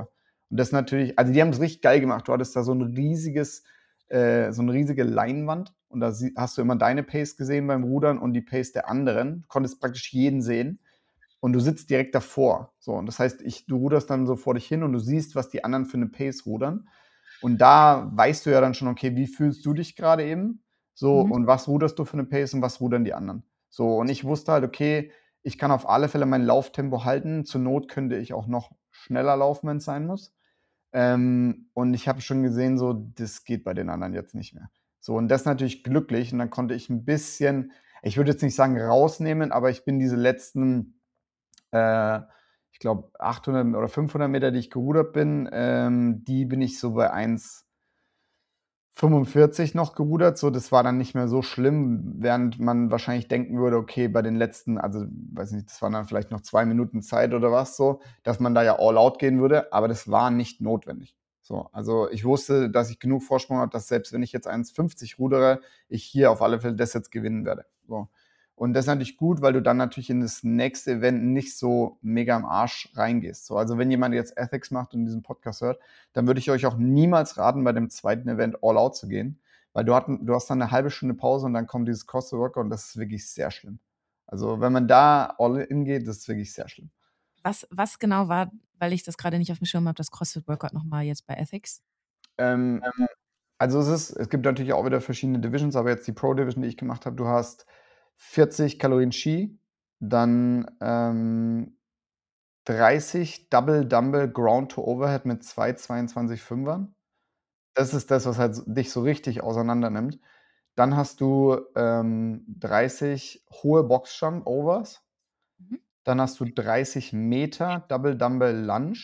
Und das natürlich also, die haben's richtig geil gemacht. Du hattest da so 'n riesiges äh, so 'ne riesige Leinwand und da sie hast du immer deine Pace gesehen beim Rudern und die Pace der anderen. Du konntest praktisch jeden sehen und du sitzt direkt davor. So, und das heißt, ich du ruderst dann so vor dich hin und du siehst, was die anderen für 'ne Pace rudern. Und da weißt du ja dann schon, okay, wie fühlst du dich grade eben? So, Mhm. und was ruderst du für 'ne Pace und was rudern die anderen? So, und ich wusste halt, okay, ich kann auf alle Fälle mein Lauftempo halten. Zur Not könnte ich auch noch schneller laufen, wenn's sein muss. Ähm, und ich habe schon gesehen, so, das geht bei den anderen jetzt nicht mehr. So, und das natürlich glücklich und dann konnte ich 'n bisschen ich würde jetzt nicht sagen rausnehmen, aber ich bin diese letzten, äh, ich glaube, achthundert oder fünfhundert Meter, die ich gerudert bin, ähm, die bin ich so bei eins fünfundvierzig noch gerudert. So, das war dann nicht mehr so schlimm, während man wahrscheinlich denken würde, okay, bei den letzten also, weiß nicht, das waren dann vielleicht noch zwei Minuten Zeit oder was so, dass man da ja all out gehen würde, aber das war nicht notwendig. So, also, ich wusste, dass ich genug Vorsprung habe, dass selbst wenn ich jetzt eins fünfzig rudere, ich hier auf alle Fälle das jetzt gewinnen werde, so. Und das ist natürlich gut, weil du dann natürlich in das nächste Event nicht so mega im Arsch reingehst. So, also, wenn jemand jetzt Ethics macht und diesen Podcast hört, dann würde ich euch auch niemals raten, bei dem zweiten Event all out zu gehen, weil du hatten du hast dann 'ne halbe Stunde Pause und dann kommt dieses CrossFit Workout und das ist wirklich sehr schlimm. Also, wenn man da all in geht, das ist wirklich sehr schlimm. Was was genau war weil ich das grade nicht aufm Schirm habe, das CrossFit Workout noch mal jetzt bei Ethics? Ähm, also, es ist es gibt natürlich auch wieder verschiedene Divisions, aber jetzt die Pro Division, die ich gemacht habe, du hast vierzig Kalorien Ski, dann, ähm, dreißig Double Dumbbell Ground to Overhead mit zwei zweiundzwanzig Fünfern. Das ist das, was halt s dich so richtig auseinander nimmt. Dann hast du, ähm, dreißig hohe Box-Jump Overs. Mhm. Dann hast du dreißig Meter Double Dumbbell Lunge.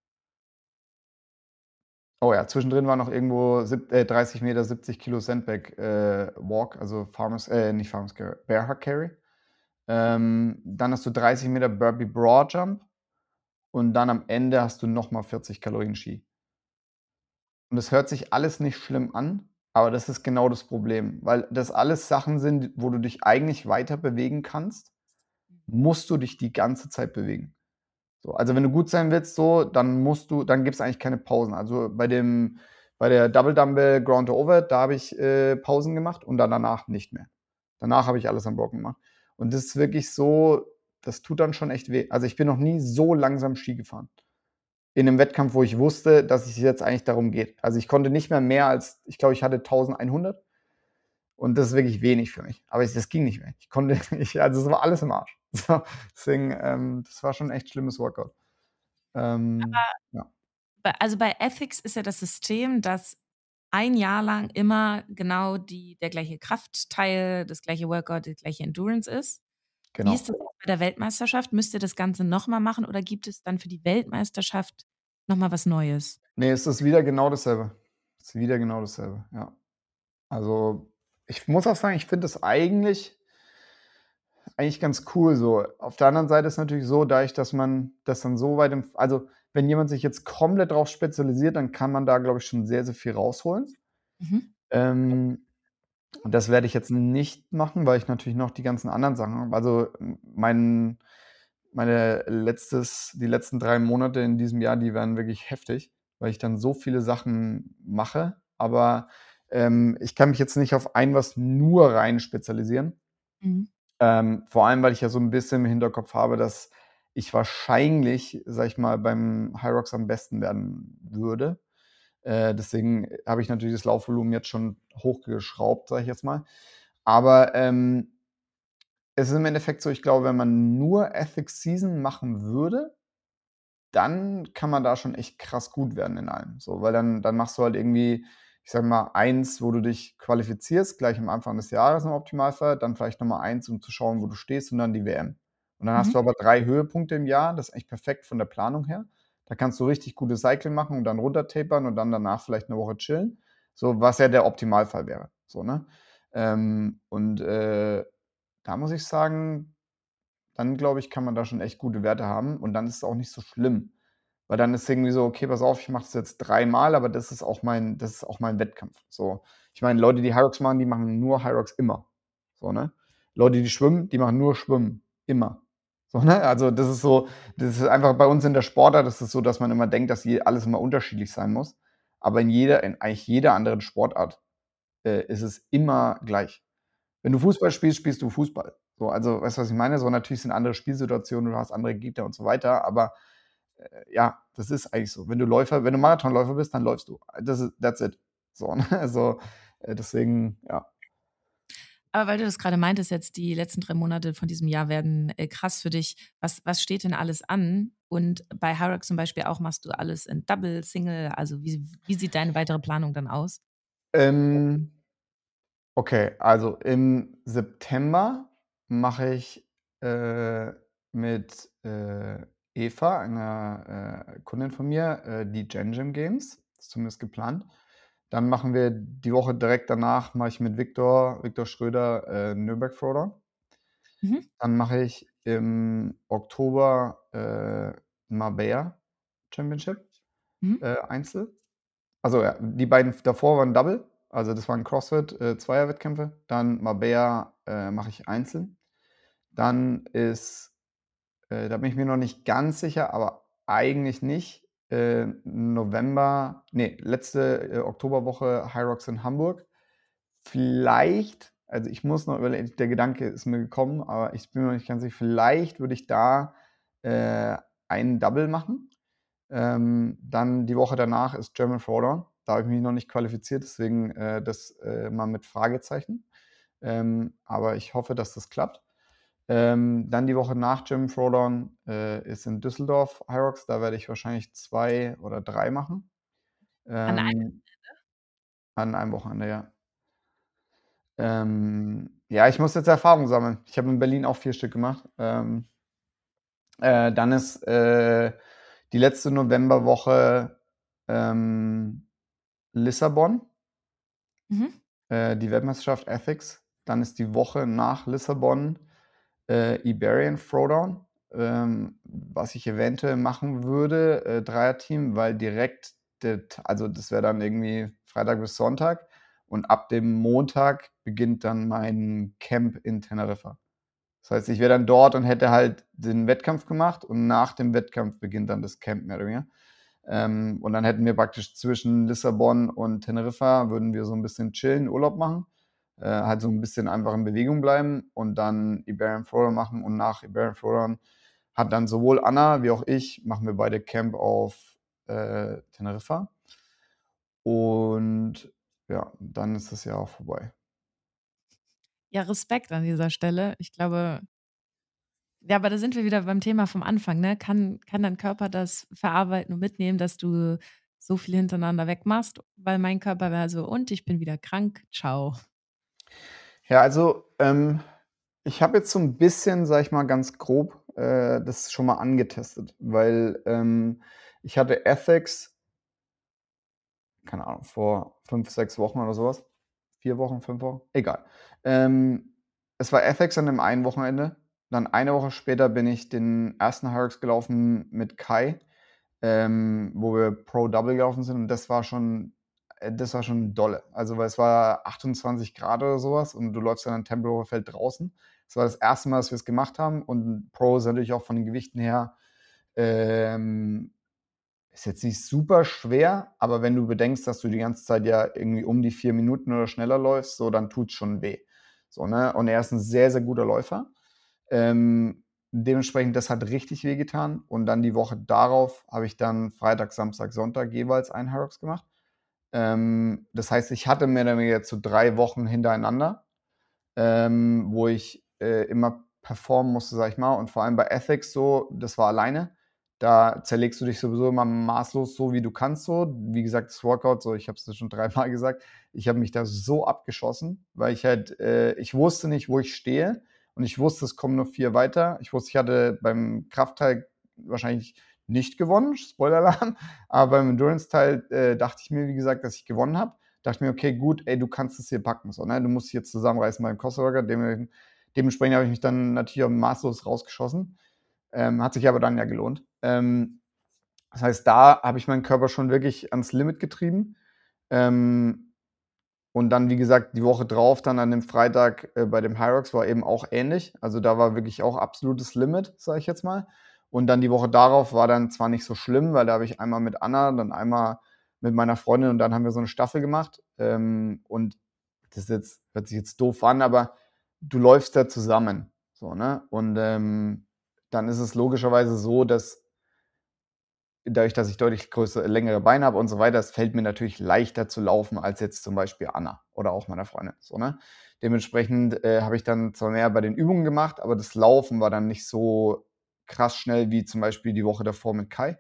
Oh ja, zwischendrin war noch irgendwo sieb äh, dreißig Meter, siebzig Kilo Sandbag, äh, Walk, also Farmers äh, nicht Farmers Carry, Bear Hug Carry. Ähm, dann hast du dreißig Meter Burpee Broad Jump und dann am Ende hast du noch mal vierzig Kalorien Ski. Und das hört sich alles nicht schlimm an, aber das ist genau das Problem, weil das alles Sachen sind, wo du dich eigentlich weiter bewegen kannst, musst du dich die ganze Zeit bewegen. So, also, wenn du gut sein willst so, dann musst du dann gibt's eigentlich keine Pausen. Also, bei dem bei der Double Dumbbell Ground to Overhead, da habe ich, äh, Pausen gemacht und dann danach nicht mehr. Danach habe ich alles am Block gemacht. Und das ist wirklich so das tut dann schon echt weh. Also, ich bin noch nie so langsam Ski gefahren in 'nem Wettkampf, wo ich wusste, dass es jetzt eigentlich darum geht. Also, ich konnte nicht mehr mehr als ich glaube, ich hatte tausendeinhundert und das ist wirklich wenig für mich. Aber es das ging nicht mehr. Ich konnte nicht also, es war alles im Arsch. So, deswegen, ähm, das war schon 'n echt schlimmes Workout. Aber Ähm, ja. bei also, bei Ethics ist ja das System, dass ein Jahr lang immer genau die der gleiche Kraftteil, das gleiche Workout, die gleiche Endurance ist. Wie ist Genau. das bei der Weltmeisterschaft? Müsst ihr das Ganze noch mal machen oder gibt es dann für die Weltmeisterschaft noch mal was Neues? Ne, es ist wieder genau dasselbe. Ist wieder genau dasselbe, ja. Also, ich muss auch sagen, ich finde das eigentlich eigentlich ganz cool so. Auf der anderen Seite ist natürlich so, dadurch, dass man das dann so weit im v also, wenn jemand sich jetzt komplett drauf spezialisiert, dann kann man da, glaube ich, schon sehr, sehr viel rausholen. Mhm. Ähm, und das werde ich jetzt nicht machen, weil ich natürlich noch die ganzen anderen Sachen habe. Also, m mein meine letztes die letzten drei Monate in diesem Jahr, die werden wirklich heftig, weil ich dann so viele Sachen mache. Aber, ähm, ich kann mich jetzt nicht auf ein was nur rein spezialisieren. Mhm. Ähm, vor allem, weil ich ja so 'n bisschen im Hinterkopf habe, dass ich wahrscheinlich, sage ich mal, beim Hyrox am besten werden würde. Äh, deswegen habe ich natürlich das Laufvolumen jetzt schon hochgeschraubt, sage ich jetzt mal. Aber, ähm es ist im Endeffekt so, ich glaube, wenn man nur Ethics Season machen würde, dann kann man da schon echt krass gut werden in allem, so. Weil dann dann machst du halt irgendwie, ich sage mal, eins, wo du dich qualifizierst, gleich am Anfang des Jahres im Optimalfall, dann vielleicht noch mal eins, um zu schauen, wo du stehst und dann die WM. Und dann hast Mhm. du aber drei Höhepunkte im Jahr, das ist eigentlich perfekt von der Planung her. Da kannst du richtig gutes Cycling machen und dann runter tapern und dann danach vielleicht 'ne Woche chillen, so, was ja der Optimalfall wäre, so, ne? Ähm, und, äh, da muss ich sagen, dann glaube ich, kann man da schon echt gute Werte haben und dann ist es auch nicht so schlimm. Weil dann ist irgendwie so: „Okay, pass auf, ich mache das jetzt dreimal, aber das ist auch mein das ist auch mein Wettkampf“, so. Ich meine, Leute, die Hyrox machen, die machen nur Hyrox immer, so, ne? Leute, die schwimmen, die machen nur Schwimmen, immer. So, ne? Also, das ist so das ist einfach bei uns in der Sportart ist es so, dass man immer denkt, dass je alles immer unterschiedlich sein muss. Aber in jeder in eigentlich jeder anderen Sportart, äh, ist es immer gleich. Wenn du Fußball spielst, spielst du Fußball. So, also, weißt du, was ich meine? So, natürlich sind andere Spielsituationen, du hast andere Gegner und so weiter, aber, äh, ja, das ist eigentlich so. Wenn du Läufer wenn du Marathonläufer bist, dann läufst du. Das ist that's it. So, ne? Also, äh, deswegen, ja. Aber weil du das gerade meintest jetzt, die letzten drei Monate von diesem Jahr werden, äh, krass für dich. Was was steht denn alles an? Und bei Hyrox zum Beispiel auch, machst du alles in Double, Single? Also, wie wie sieht deine weitere Planung dann aus? Ähm, okay, also im September mache ich, äh, mit, äh, Eva, einer, äh, Kundin von mir, äh, die Gen Gym Games. Ist zumindest geplant. Dann machen wir die Woche direkt danach mache ich mit Viktor Viktor Schröder, äh, Nürnberg Throwdown. Mhm. Dann mache ich im Oktober, äh, Marbella Championship, Mhm. äh, Einzel. Also, ja, die beiden f davor waren Double, also das waren CrossFit, äh, Zweierwettkämpfe. Dann Marbella, äh, mache ich einzeln. Dann ist äh, da bin ich mir noch nicht ganz sicher, aber eigentlich nicht, äh, November ne, letzte, äh, Oktoberwoche Hyrox in Hamburg. Vielleicht also, ich muss noch überlegen, der Gedanke ist mir gekommen, aber ich bin mir noch nicht ganz sicher. Vielleicht würde ich da, äh, einen Double machen. Ähm, dann die Woche danach ist German Throwdown. Da habe ich mich noch nicht qualifiziert, deswegen, äh, das, äh, mal mit Fragezeichen. Ähm, aber ich hoffe, dass das klappt. Ähm, dann die Woche nach German Throwdown, äh, ist in Düsseldorf Hyrox. Da werde ich wahrscheinlich zwei oder drei machen. An einem Ähm an einem Wochenende, ja. Ähm, ja, ich muss jetzt Erfahrung sammeln. Ich habe in Berlin auch vier Stück gemacht. Ähm äh, dann ist, äh, die letzte Novemberwoche, ähm, Lissabon Mhm. äh, die Weltmeisterschaft Ethics. Dann ist die Woche nach Lissabon, äh, Iberian Throwdown, ähm, was ich eventuell machen würde, äh, Dreierteam, weil direkt det also, das wäre dann irgendwie Freitag bis Sonntag und ab dem Montag beginnt dann mein Camp in Teneriffa. Das heißt, ich wäre dann dort und hätte halt den Wettkampf gemacht und nach dem Wettkampf beginnt dann das Camp mehr oder weniger. Ähm, und dann hätten wir praktisch zwischen Lissabon und Teneriffa würden wir so 'n bisschen chillen, Urlaub machen, äh, halt so 'n bisschen einfach in Bewegung bleiben und dann Iberian Throwdown machen und nach Iberian Throwdown hat dann sowohl Anna wie auch ich machen wir beide Camp auf, äh, Teneriffa. Und ja, dann ist das Jahr auch vorbei. Ja, Respekt an dieser Stelle. Ich glaube ja, aber da sind wir wieder beim Thema vom Anfang, ne? Kann kann dein Körper das verarbeiten und mitnehmen, dass du so viel hintereinander weg machst? Weil mein Körper wäre so: „Und ich bin wieder krank, tschau.“ Ja, also, ähm, ich habe jetzt so 'n bisschen, sage ich mal, ganz grob, äh, das schon mal angetestet, weil, ähm, ich hatte Ethics keine Ahnung, vor fünf, sechs Wochen oder so was. vier Wochen, fünf Wochen, egal. Ähm, es war Ethics an dem einen Wochenende. Dann eine Woche später bin ich den ersten Hyrox gelaufen mit Kai, ähm, wo wir Pro Double gelaufen sind und das war schon äh, das war schon dolle. Also, weil es war achtundzwanzig Grad oder so was und du läufst dann in Tempelhofer Feld draußen. Das war das erste Mal, dass wir's gemacht haben und Pro ist natürlich auch von den Gewichten her, ähm ist jetzt nicht super schwer, aber wenn du bedenkst, dass du die ganze Zeit ja irgendwie um die vier Minuten oder schneller läufst, so, dann tut's schon weh. So, ne? Und er ist 'n sehr, sehr guter Läufer. Ähm, dementsprechend, das hat richtig wehgetan und dann die Woche darauf habe ich dann Freitag, Samstag, Sonntag jeweils einen Hyrox gemacht. Ähm, das heißt, ich hatte mehr oder weniger jetzt so drei Wochen hintereinander, ähm, wo ich, äh, immer performen musste, sage ich mal. Und vor allem bei Ethics so, das war alleine. Da zerlegst du dich sowieso immer maßlos so, wie du kannst so. Wie gesagt, das Workout so, ich habe es dir schon dreimal gesagt, ich habe mich da so abgeschossen, weil ich halt äh, ich wusste nicht, wo ich stehe und ich wusste, es kommen nur vier weiter. Ich wusste, ich hatte beim Kraftteil wahrscheinlich nicht gewonnen, Spoiler-Alarm, aber beim Endurance-Teil, äh, dachte ich mir, wie gesagt, dass ich gewonnen habe. Dachte mir: „Okay, gut, ey, du kannst es hier packen so, ne? Du musst dich jetzt zusammenreißen beim Crossover-Workout.“ Deme dementsprechend habe ich mich dann natürlich auch maßlos rausgeschossen. Ähm, hat sich aber dann ja gelohnt. Ähm, das heißt, da habe ich meinen Körper schon wirklich ans Limit getrieben. Ähm und dann, wie gesagt, die Woche drauf dann an dem Freitag, äh, bei dem Hyrox war eben auch ähnlich. Also, da war wirklich auch absolutes Limit, sage ich jetzt mal. Und dann die Woche darauf war dann zwar nicht so schlimm, weil da habe ich einmal mit Anna, dann einmal mit meiner Freundin und dann haben wir so 'ne Staffel gemacht. Ähm, und das ist jetzt hört sich jetzt doof an, aber du läufst da zusammen, so, ne? Und, ähm, dann ist es logischerweise so, dass dadurch, dass ich deutlich größere längere Beine habe und so weiter, es fällt mir natürlich leichter zu laufen als jetzt zum Beispiel Anna oder auch meiner Freundin, so, ne? Dementsprechend, äh, habe ich dann zwar mehr bei den Übungen gemacht, aber das Laufen war dann nicht so krass schnell wie zum Beispiel die Woche davor mit Kai.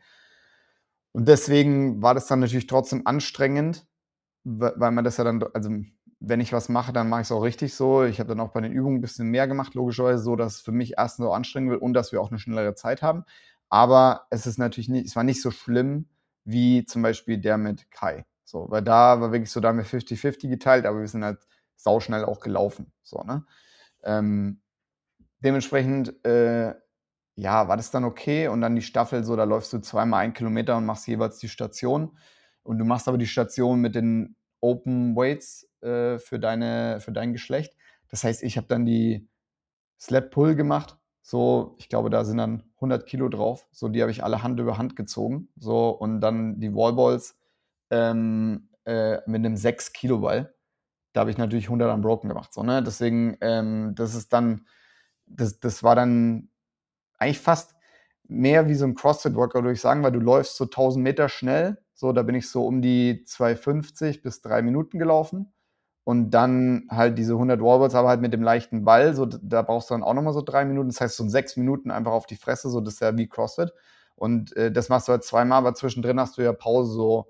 Und deswegen war das dann natürlich trotzdem anstrengend, wa weil man das ja dann also, wenn ich was mache, dann mache ich's auch richtig so. Ich habe dann auch bei den Übungen 'n bisschen mehr gemacht, logischerweise so, dass es für mich erstens auch anstrengend wird und dass wir auch 'ne schnellere Zeit haben. Aber es ist natürlich ni es war nicht so schlimm wie zum Beispiel der mit Kai. So, weil da war wirklich so, da haben wir fifty fifty geteilt, aber wir sind halt sauschnell auch gelaufen, so, ne? Ähm, dementsprechend, äh, ja, war das dann okay und dann die Staffel so, da läufst du zweimal einen Kilometer und machst jeweils die Station. Und du machst aber die Station mit den Open Weights, äh, für deine für dein Geschlecht. Das heißt, ich habe dann die Sled Pull gemacht. So, ich glaube, da sind dann hundert Kilo drauf. So, die habe ich alle Hand über Hand gezogen, so und dann die Wallballs, ähm, äh, mit 'nem sechs Kilo Ball. Da habe ich natürlich hundert Unbroken gemacht, so, ne? Deswegen, ähm, das ist dann das das war dann eigentlich fast mehr wie so 'n CrossFit-Workout, würde ich sagen, weil du läufst so tausend Meter schnell. So, da bin ich so um die zwei fünfzig bis drei Minuten gelaufen. Und dann halt diese hundert Wallballs, aber halt mit dem leichten Ball, so d da brauchst du dann auch noch mal so drei Minuten. Das heißt, so sechs Minuten einfach auf die Fresse, so das ist ja wie CrossFit. Und, äh, das machst du halt zweimal, aber zwischendrin hast du ja Pause so,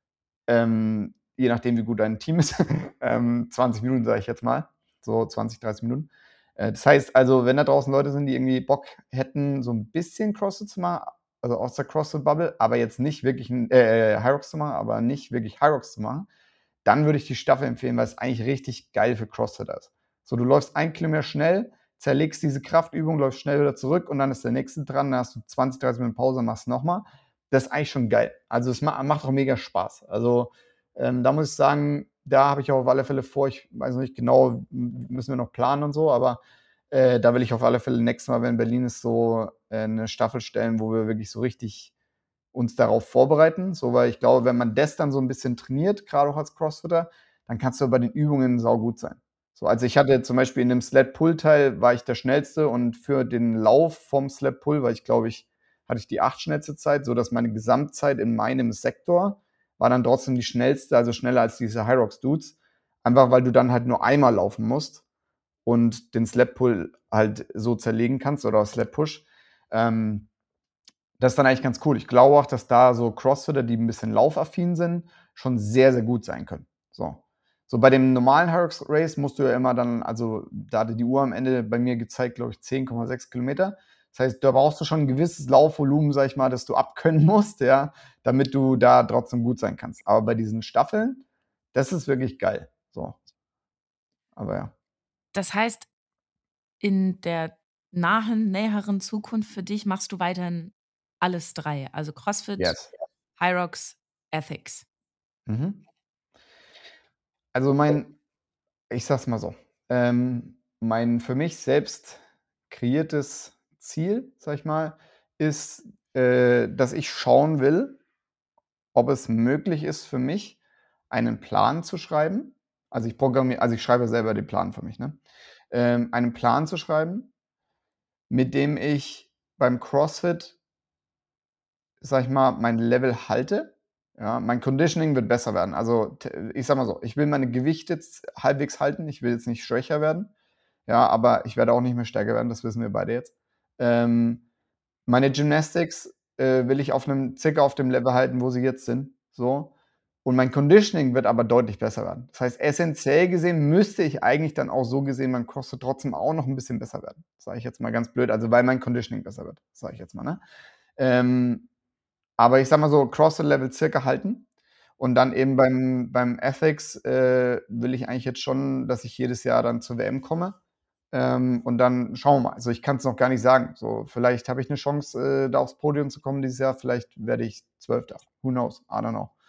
ähm, je nachdem, wie gut dein Team ist, ähm, zwanzig Minuten, sage ich jetzt mal, so zwanzig, dreißig Minuten. Äh, das heißt also, wenn da draußen Leute sind, die irgendwie Bock hätten, so 'n bisschen CrossFit zu machen, also aus der CrossFit-Bubble, aber jetzt nicht wirklich 'n äh, Hyrox zu machen, aber nicht wirklich Hyrox zu machen, dann würde ich die Staffel empfehlen, weil es eigentlich richtig geil für Crossfitter ist. So, du läufst einen Kilometer schnell, zerlegst diese Kraftübung, läufst schnell wieder zurück und dann ist der Nächste dran. Dann hast du zwanzig, dreißig Minuten Pause, machst noch mal. Das ist eigentlich schon geil. Also, es ma macht auch mega Spaß. Also, ähm, da muss ich sagen, da habe ich auch auf alle Fälle vor, ich weiß noch nicht genau, m müssen wir noch planen und so, aber, äh, da will ich auf alle Fälle nächstes Mal, wenn Berlin ist, so, äh, 'ne Staffel stellen, wo wir wirklich so richtig uns darauf vorbereiten. So, weil ich glaube, wenn man das dann so 'n bisschen trainiert, grade auch als Crossfitter, dann kannst du bei den Übungen saugut sein. So, also, ich hatte zum Beispiel in dem Sled-Pull-Teil war ich der Schnellste und für den Lauf vom Sled-Pull war ich, glaube ich hatte ich die achtschnellste Zeit, sodass meine Gesamtzeit in meinem Sektor war dann trotzdem die schnellste, also schneller als diese Hyrox-Dudes. Einfach, weil du dann halt nur einmal laufen musst und den Sled-Pull halt so zerlegen kannst oder Sled-Push. Ähm, das ist dann eigentlich ganz cool. Ich glaube auch, dass da so Crossfitter, die 'n bisschen laufaffin sind, schon sehr, sehr gut sein können. So. So bei dem normalen Hyrox Race musst du ja immer dann also, da hatte die Uhr am Ende bei mir gezeigt, glaube ich, zehn Komma sechs Kilometer. Das heißt, da brauchst du schon 'n gewisses Laufvolumen, sage ich mal, das du abkönnen musst, ja, damit du da trotzdem gut sein kannst. Aber bei diesen Staffeln, das ist wirklich geil, so. Aber ja. Das heißt, in der nahen näheren Zukunft für dich machst du weiterhin alles drei, also CrossFit, Yes. Hyrox, Ethics? Mhm. Also, mein ich sage es mal so, ähm, mein für mich selbst kreiertes Ziel, sage ich mal, ist, äh, dass ich schauen will, ob es möglich ist für mich, einen Plan zu schreiben. Also, ich programmi also, ich schreibe selber den Plan für mich, ne? Ähm, einen Plan zu schreiben mit dem ich beim CrossFit sage ich mal, mein Level halte, ja? Mein Conditioning wird besser werden. Also, t ich sage mal so, ich will meine Gewichte jetzt halbwegs halten. Ich will jetzt nicht schwächer werden, ja, aber ich werde auch nicht mehr stärker werden, das wissen wir beide jetzt. Ähm, meine Gymnastics, äh, will ich auf 'nem circa auf dem Level halten, wo sie jetzt sind, so. Und mein Conditioning wird aber deutlich besser werden. Das heißt, essenziell gesehen müsste ich eigentlich dann auch so gesehen beim CrossFit trotzdem auch noch 'n bisschen besser werden, sage ich jetzt mal ganz blöd, also, weil mein Conditioning besser wird, sage ich jetzt mal, ne? Ähm, aber ich sage mal so, CrossFit-Level circa halten und dann eben beim beim Ethics, äh, will ich eigentlich jetzt schon, dass ich jedes Jahr dann zur W M komme. Ähm, und dann schauen wir mal. Also, ich kann's noch gar nicht sagen. So, vielleicht habe ich 'ne Chance, äh, da aufs Podium zu kommen dieses Jahr, vielleicht werde ich Zwölfter. Who knows? I don't know.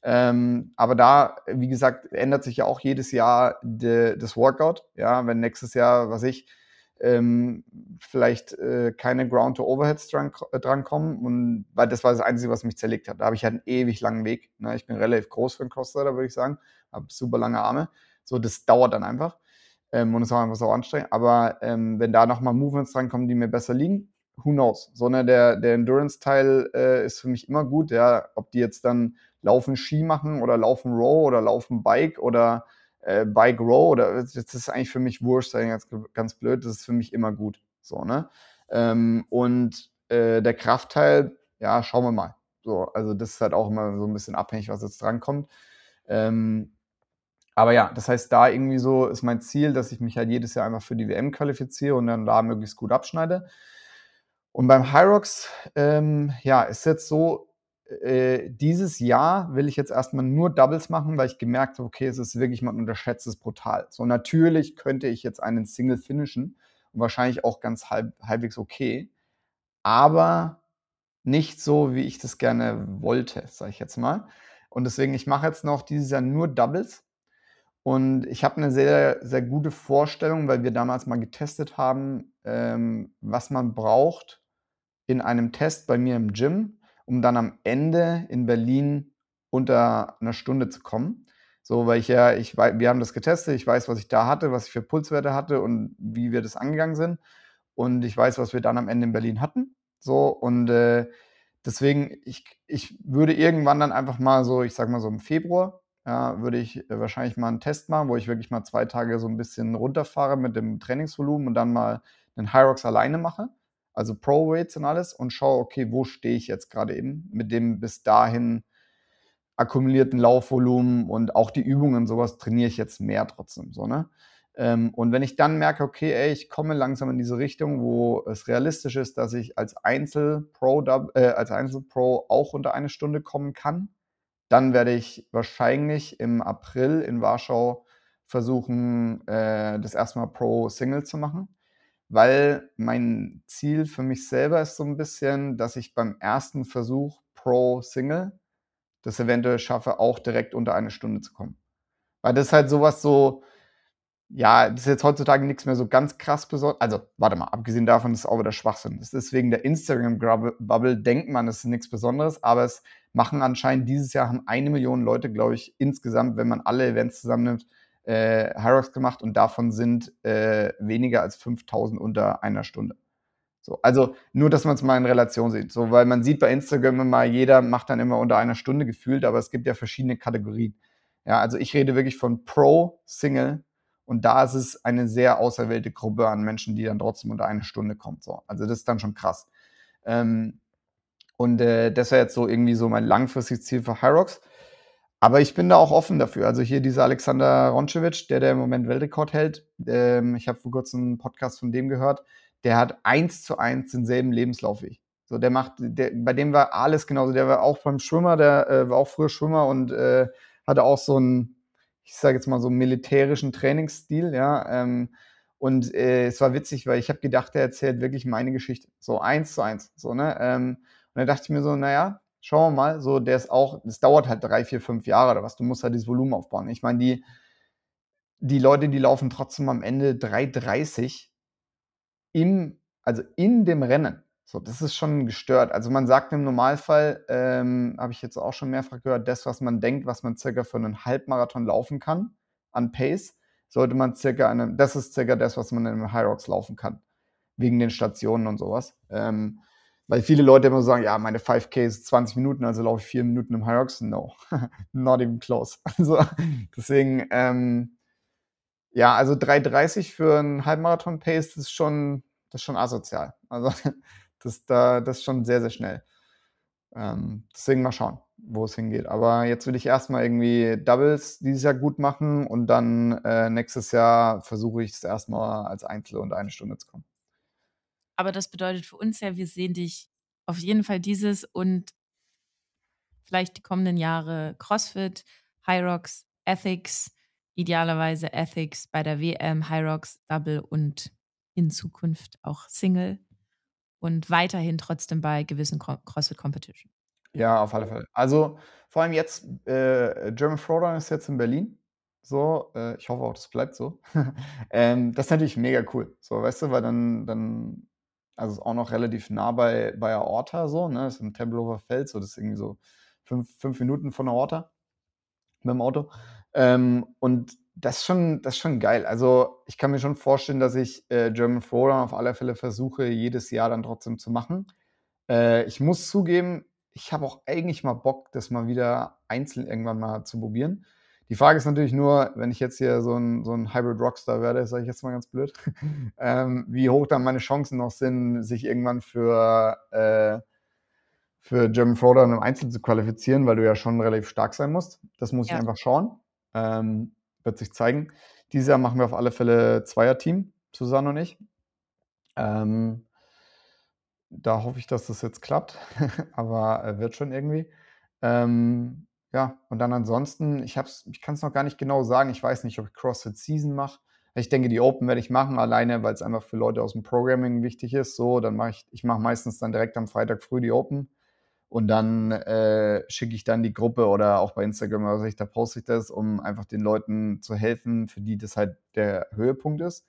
Ähm, aber da, wie gesagt, ändert sich ja auch jedes Jahr de, das Workout. Ja, wenn nächstes Jahr, was ich, ähm, vielleicht äh, keine Ground-to-Overheads dran, äh, drankommen. Und weil das war das Einzige, was mich zerlegt hat. Da habe ich halt einen ewig langen Weg. Ne? Ich bin relativ groß für einen Crossfitter, würde ich sagen. Habe super lange Arme. So, das dauert dann einfach. Ähm, und es ist auch einfach so anstrengend. Aber ähm, wenn da nochmal Movements drankommen, die mir besser liegen, who knows? So, ne, der, der Endurance-Teil äh, ist für mich immer gut. Ja, ob die jetzt dann Laufen Ski machen oder Laufen Row oder Laufen Bike oder äh, Bike Row oder das ist eigentlich für mich wurscht, sei ganz, ganz blöd, das ist für mich immer gut. So, ne? Ähm, und äh, der Kraftteil, ja, schauen wir mal. So, also das ist halt auch immer so ein bisschen abhängig, was jetzt drankommt. Ähm, aber ja, das heißt, da irgendwie so ist mein Ziel, dass ich mich halt jedes Jahr einfach für die W M qualifiziere und dann da möglichst gut abschneide. Und beim Hyrox, ähm, ja, ist jetzt so, äh, dieses Jahr will ich jetzt erstmal nur Doubles machen, weil ich gemerkt habe, okay, es ist wirklich, man unterschätzt es brutal. So, natürlich könnte ich jetzt einen Single finishen und wahrscheinlich auch ganz halb, halbwegs okay, aber nicht so, wie ich das gerne wollte, sage ich jetzt mal. Und deswegen, ich mache jetzt noch dieses Jahr nur Doubles. Und ich habe eine sehr, sehr gute Vorstellung, weil wir damals mal getestet haben, ähm, was man braucht in einem Test bei mir im Gym, um dann am Ende in Berlin unter einer Stunde zu kommen. So, weil ich ja, ich wei wir haben das getestet, ich weiß, was ich da hatte, was ich für Pulswerte hatte und wie wir das angegangen sind. Und ich weiß, was wir dann am Ende in Berlin hatten. So, und äh, deswegen, ich, ich würde irgendwann dann einfach mal so, ich sag mal so im Februar, ja, würde ich äh, wahrscheinlich mal einen Test machen, wo ich wirklich mal zwei Tage so ein bisschen runterfahre mit dem Trainingsvolumen und dann mal einen Hyrox alleine mache, also Pro Weights und alles und schaue, okay, wo stehe ich jetzt gerade eben mit dem bis dahin akkumulierten Laufvolumen und auch die Übungen, sowas trainiere ich jetzt mehr trotzdem, so, ne? Ähm, und wenn ich dann merke, okay, ey, ich komme langsam in diese Richtung, wo es realistisch ist, dass ich als Einzel-Pro, äh, als Einzel-Pro auch unter eine Stunde kommen kann, dann werde ich wahrscheinlich im April in Warschau versuchen, äh, das erste Mal Pro Single zu machen, weil mein Ziel für mich selber ist so ein bisschen, dass ich beim ersten Versuch Pro Single das eventuell schaffe, auch direkt unter eine Stunde zu kommen. Weil das ist halt sowas so, ja, das ist jetzt heutzutage nichts mehr so ganz krass besonders. Also, warte mal, abgesehen davon ist es auch wieder Schwachsinn. Das ist wegen der Instagram-Bubble, denkt man, es ist nichts Besonderes, aber es machen anscheinend dieses Jahr haben eine Million Leute, glaube ich, insgesamt, wenn man alle Events zusammennimmt, äh, Hyrox gemacht und davon sind äh, weniger als fünftausend unter einer Stunde. So, also nur, dass man es mal in Relation sieht. So, weil man sieht bei Instagram immer, jeder macht dann immer unter einer Stunde gefühlt, aber es gibt ja verschiedene Kategorien. Ja, also ich rede wirklich von Pro, Single und da ist es eine sehr auserwählte Gruppe an Menschen, die dann trotzdem unter eine Stunde kommt. So. Also das ist dann schon krass. Ähm, und äh, das wäre jetzt so irgendwie so mein langfristiges Ziel für Hyrox. Aber ich bin da auch offen dafür. Also hier dieser Alexander Rončević, der, der im Moment Weltrekord hält, ähm, ich habe vor kurzem einen Podcast von dem gehört, der hat eins zu eins denselben Lebenslauf wie ich. So, der macht, der, bei dem war alles genauso. Der war auch beim Schwimmer, der äh, war auch früher Schwimmer und äh, hatte auch so einen, ich sage jetzt mal so einen militärischen Trainingsstil, ja. Ähm, und äh, es war witzig, weil ich habe gedacht, der erzählt wirklich meine Geschichte. So eins zu eins. So, ne? Ähm, und da dachte ich mir so, naja, schauen wir mal, so der ist auch, das dauert halt drei, vier, fünf Jahre oder was. Du musst halt dieses Volumen aufbauen. Ich meine, die, die Leute, die laufen trotzdem am Ende drei dreißig im, also in dem Rennen. So, das ist schon gestört. Also man sagt im Normalfall, ähm, habe ich jetzt auch schon mehrfach gehört, das, was man denkt, was man circa für einen Halbmarathon laufen kann, an Pace, sollte man circa eine, das ist circa das, was man in einem Hyrox laufen kann. Wegen den Stationen und sowas. Ähm, weil viele Leute immer sagen, ja, meine fünf K ist zwanzig Minuten, also laufe ich vier Minuten im Hyrox. No, not even close. Also deswegen, ähm, ja, also drei dreißig für einen Halbmarathon-Pace, das ist schon, das ist schon asozial. Also das, da, das ist schon sehr, sehr schnell. Ähm, deswegen mal schauen, wo es hingeht. Aber jetzt will ich erstmal irgendwie Doubles dieses Jahr gut machen und dann äh, nächstes Jahr versuche ich es erstmal als Einzel unter eine Stunde zu kommen. Aber das bedeutet für uns ja, wir sehen dich auf jeden Fall dieses und vielleicht die kommenden Jahre CrossFit, Hyrox, Ethics, idealerweise Ethics bei der W M, Hyrox, Double und in Zukunft auch Single und weiterhin trotzdem bei gewissen Cro- CrossFit Competition. Ja, auf alle Fälle. Also, vor allem jetzt, äh, German Throwdown ist jetzt in Berlin. So, äh, ich hoffe auch, das bleibt so. Ähm, das ist natürlich mega cool. So, weißt du, weil dann dann also, ist auch noch relativ nah bei bei Aorta so, ne? Das ist im Tempelhofer Feld, so das ist irgendwie so fünf fünf Minuten von Aorta mit'm Auto. Ähm, und das ist schon das ist schon geil. Also, ich kann mir schon vorstellen, dass ich, äh, German Throwdown auf alle Fälle versuche, jedes Jahr dann trotzdem zu machen. Äh, ich muss zugeben, ich habe auch eigentlich mal Bock, das mal wieder einzeln irgendwann mal zu probieren. Die Frage ist natürlich nur, wenn ich jetzt hier so 'n so 'n Hybrid Rockstar werde, sage ich jetzt mal ganz blöd, ähm, wie hoch dann meine Chancen noch sind, sich irgendwann für, äh für German Throwdown im Einzel zu qualifizieren, weil du ja schon relativ stark sein musst. Das muss ich Ja. einfach schauen. Ähm, wird sich zeigen. Dieses Jahr machen wir auf alle Fälle Zweierteam, Susanne und ich. Ähm da hoffe ich, dass das jetzt klappt, aber, äh, wird schon irgendwie. Ähm, ja, und dann ansonsten, ich habe es ich kann's noch gar nicht genau sagen. Ich weiß nicht, ob ich CrossFit Season mache. Ich denke, die Open werde ich machen, alleine, weil's einfach für Leute aus'm Programming wichtig ist, so. Dann mache ich ich mache meistens dann direkt am Freitag früh die Open und dann, äh, schicke ich dann die Gruppe oder auch bei Instagram oder was weiß ich, da poste ich das, um einfach den Leuten zu helfen, für die das halt der Höhepunkt ist.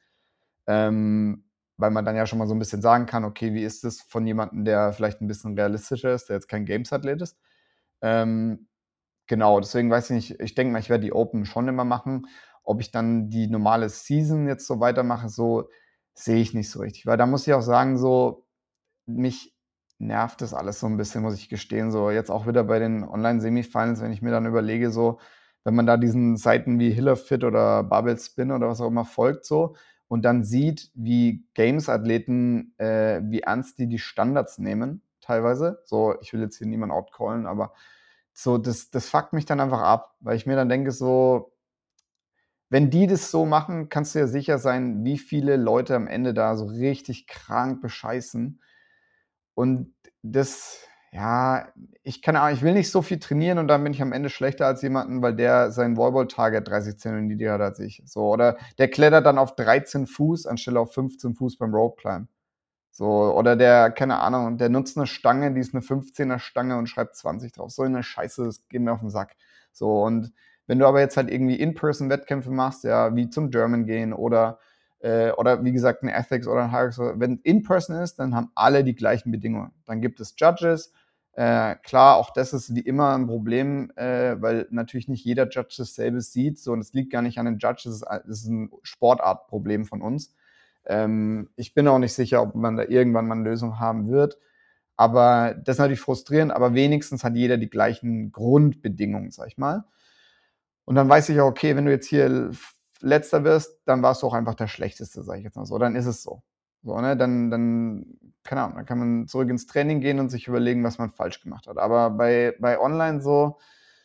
Ähm, weil man dann ja schon mal so 'n bisschen sagen kann: „Okay, wie ist das von jemandem, der vielleicht 'n bisschen realistischer ist, der jetzt kein Games-Athlet ist?“ Ähm, genau, deswegen weiß ich nicht, ich denke mal, ich werde die Open schon immer machen. Ob ich dann die normale Season jetzt so weitermache, so, sehe ich nicht so richtig. Weil da muss ich auch sagen, so, mich nervt das alles so 'n bisschen, muss ich gestehen, so. Jetzt auch wieder bei den Online-Semifinals, wenn ich mir dann überlege, so, wenn man da diesen Seiten wie Hillafit oder Barbell Spin oder was auch immer folgt so und dann sieht, wie Games-Athleten äh, wie ernst die die Standards nehmen teilweise. So, ich will jetzt hier niemanden outcallen, aber so, das das fuckt mich dann einfach ab, weil ich mir dann denke so wenn die das so machen, kannst du dir sicher sein, wie viele Leute am Ende da so richtig krank bescheißen. Und das ja, ich keine Ahnung, ich will nicht so viel trainieren und dann bin ich am Ende schlechter als jemanden, weil der sein Wallball-Target dreißig Zentimeter niedriger hat als ich. So, oder der klettert dann auf dreizehn Fuß anstelle auf fünfzehn Fuß beim Rope Climb. So, oder der keine Ahnung, der nutzt 'ne Stange, die ist 'ne fünfzehner Stange und schreibt zwanzig drauf. So 'ne Scheiße, das geht mir auf 'n Sack. So, und wenn du aber jetzt halt irgendwie In-Person-Wettkämpfe machst, ja, wie zum German gehen oder äh, oder wie gesagt, 'n Ethics oder 'n Hyrox wenn In-Person ist, dann haben alle die gleichen Bedingungen. Dann gibt es Judges. Äh, klar, auch das ist wie immer 'n Problem, äh, weil natürlich nicht jeder Judge dasselbe sieht, so, und es liegt gar nicht an den Judges, es ist a es ist 'n Sportartproblem von uns. Ähm, ich bin auch nicht sicher, ob man da irgendwann mal 'ne Lösung haben wird, aber das ist natürlich frustrierend, aber wenigstens hat jeder die gleichen Grundbedingungen, sage ich mal. Und dann weiß ich auch, okay, wenn du jetzt hier l f Letzter wirst, dann warst du auch einfach der Schlechteste, sage ich jetzt mal so. Dann ist es so. So, ne? Dann dann keine Ahnung, dann kann man zurück ins Training gehen und sich überlegen, was man falsch gemacht hat. Aber bei bei online so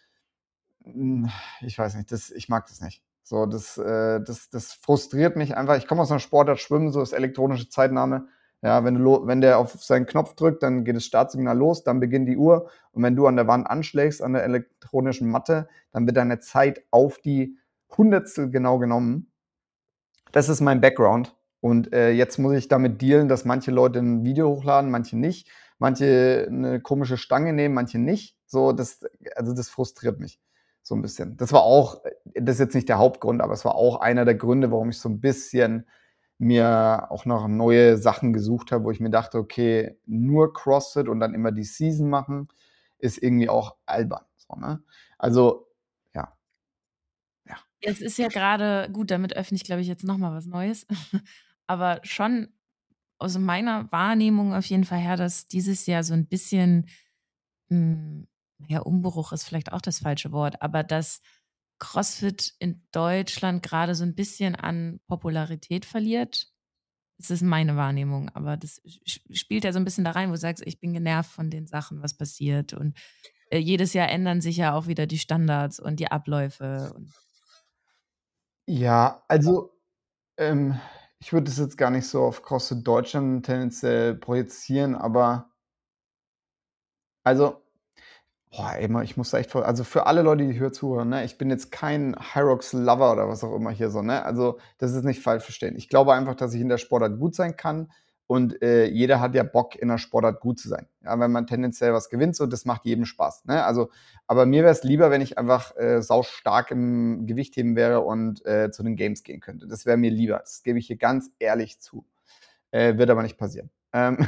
hm, ich weiß nicht, das ich mag das nicht. So, das äh, das das frustriert mich einfach. Ich komme aus 'ner Sportart Schwimmen, so ist elektronische Zeitnahme. Ja, wenn du lo wenn der auf seinen Knopf drückt, dann geht das Startsignal los, dann beginnt die Uhr. Und wenn du an der Wand anschlägst, an der elektronischen Matte, dann wird deine Zeit auf die Hundertstel genau genommen. Das ist mein Background. Und, äh, jetzt muss ich damit dealen, dass manche Leute 'n Video hochladen, manche nicht. Manche 'ne komische Stange nehmen, manche nicht. So, das also, das frustriert mich so 'n bisschen. Das war auch äh, das ist jetzt nicht der Hauptgrund, aber es war auch einer der Gründe, warum ich so 'n bisschen mir auch noch neue Sachen gesucht habe, wo ich mir dachte: „Okay, nur CrossFit und dann immer die Season machen, ist irgendwie auch albern“, so, ne? Also, ja. Ja. Es ist ja grade gut, damit öffne ich, glaube ich, jetzt noch mal was Neues. Aber schon aus meiner Wahrnehmung auf jeden Fall her, dass dieses Jahr so 'n bisschen hm, ja, Umbruch ist vielleicht auch das falsche Wort, aber dass CrossFit in Deutschland grade so 'n bisschen an Popularität verliert. Das ist meine Wahrnehmung, aber das sch sch spielt ja so 'n bisschen da rein, wo du sagst: „Ich bin genervt von den Sachen, was passiert.“ Und, äh, jedes Jahr ändern sich ja auch wieder die Standards und die Abläufe und Ja, also, ähm, ich würde das jetzt gar nicht so auf CrossFit Deutschland tendenziell projizieren, aber also, boah, ey, mal ich muss da echt vor also, für alle Leute, die hier zuhören, ne, ich bin jetzt kein Hyrox-Lover oder was auch immer hier so, ne? Also, das ist nicht falsch verstehen. Ich glaube einfach, dass ich in der Sportart gut sein kann und äh, jeder hat ja Bock, in der Sportart gut zu sein. Ja, wenn man tendenziell was gewinnt, so, das macht jedem Spaß. Ne? Also, aber mir wäre es lieber, wenn ich einfach äh, saustark im Gewichtheben wäre und äh, zu den Games gehen könnte. Das wäre mir lieber. Das gebe ich hier ganz ehrlich zu. Äh, wird aber nicht passieren. Ähm,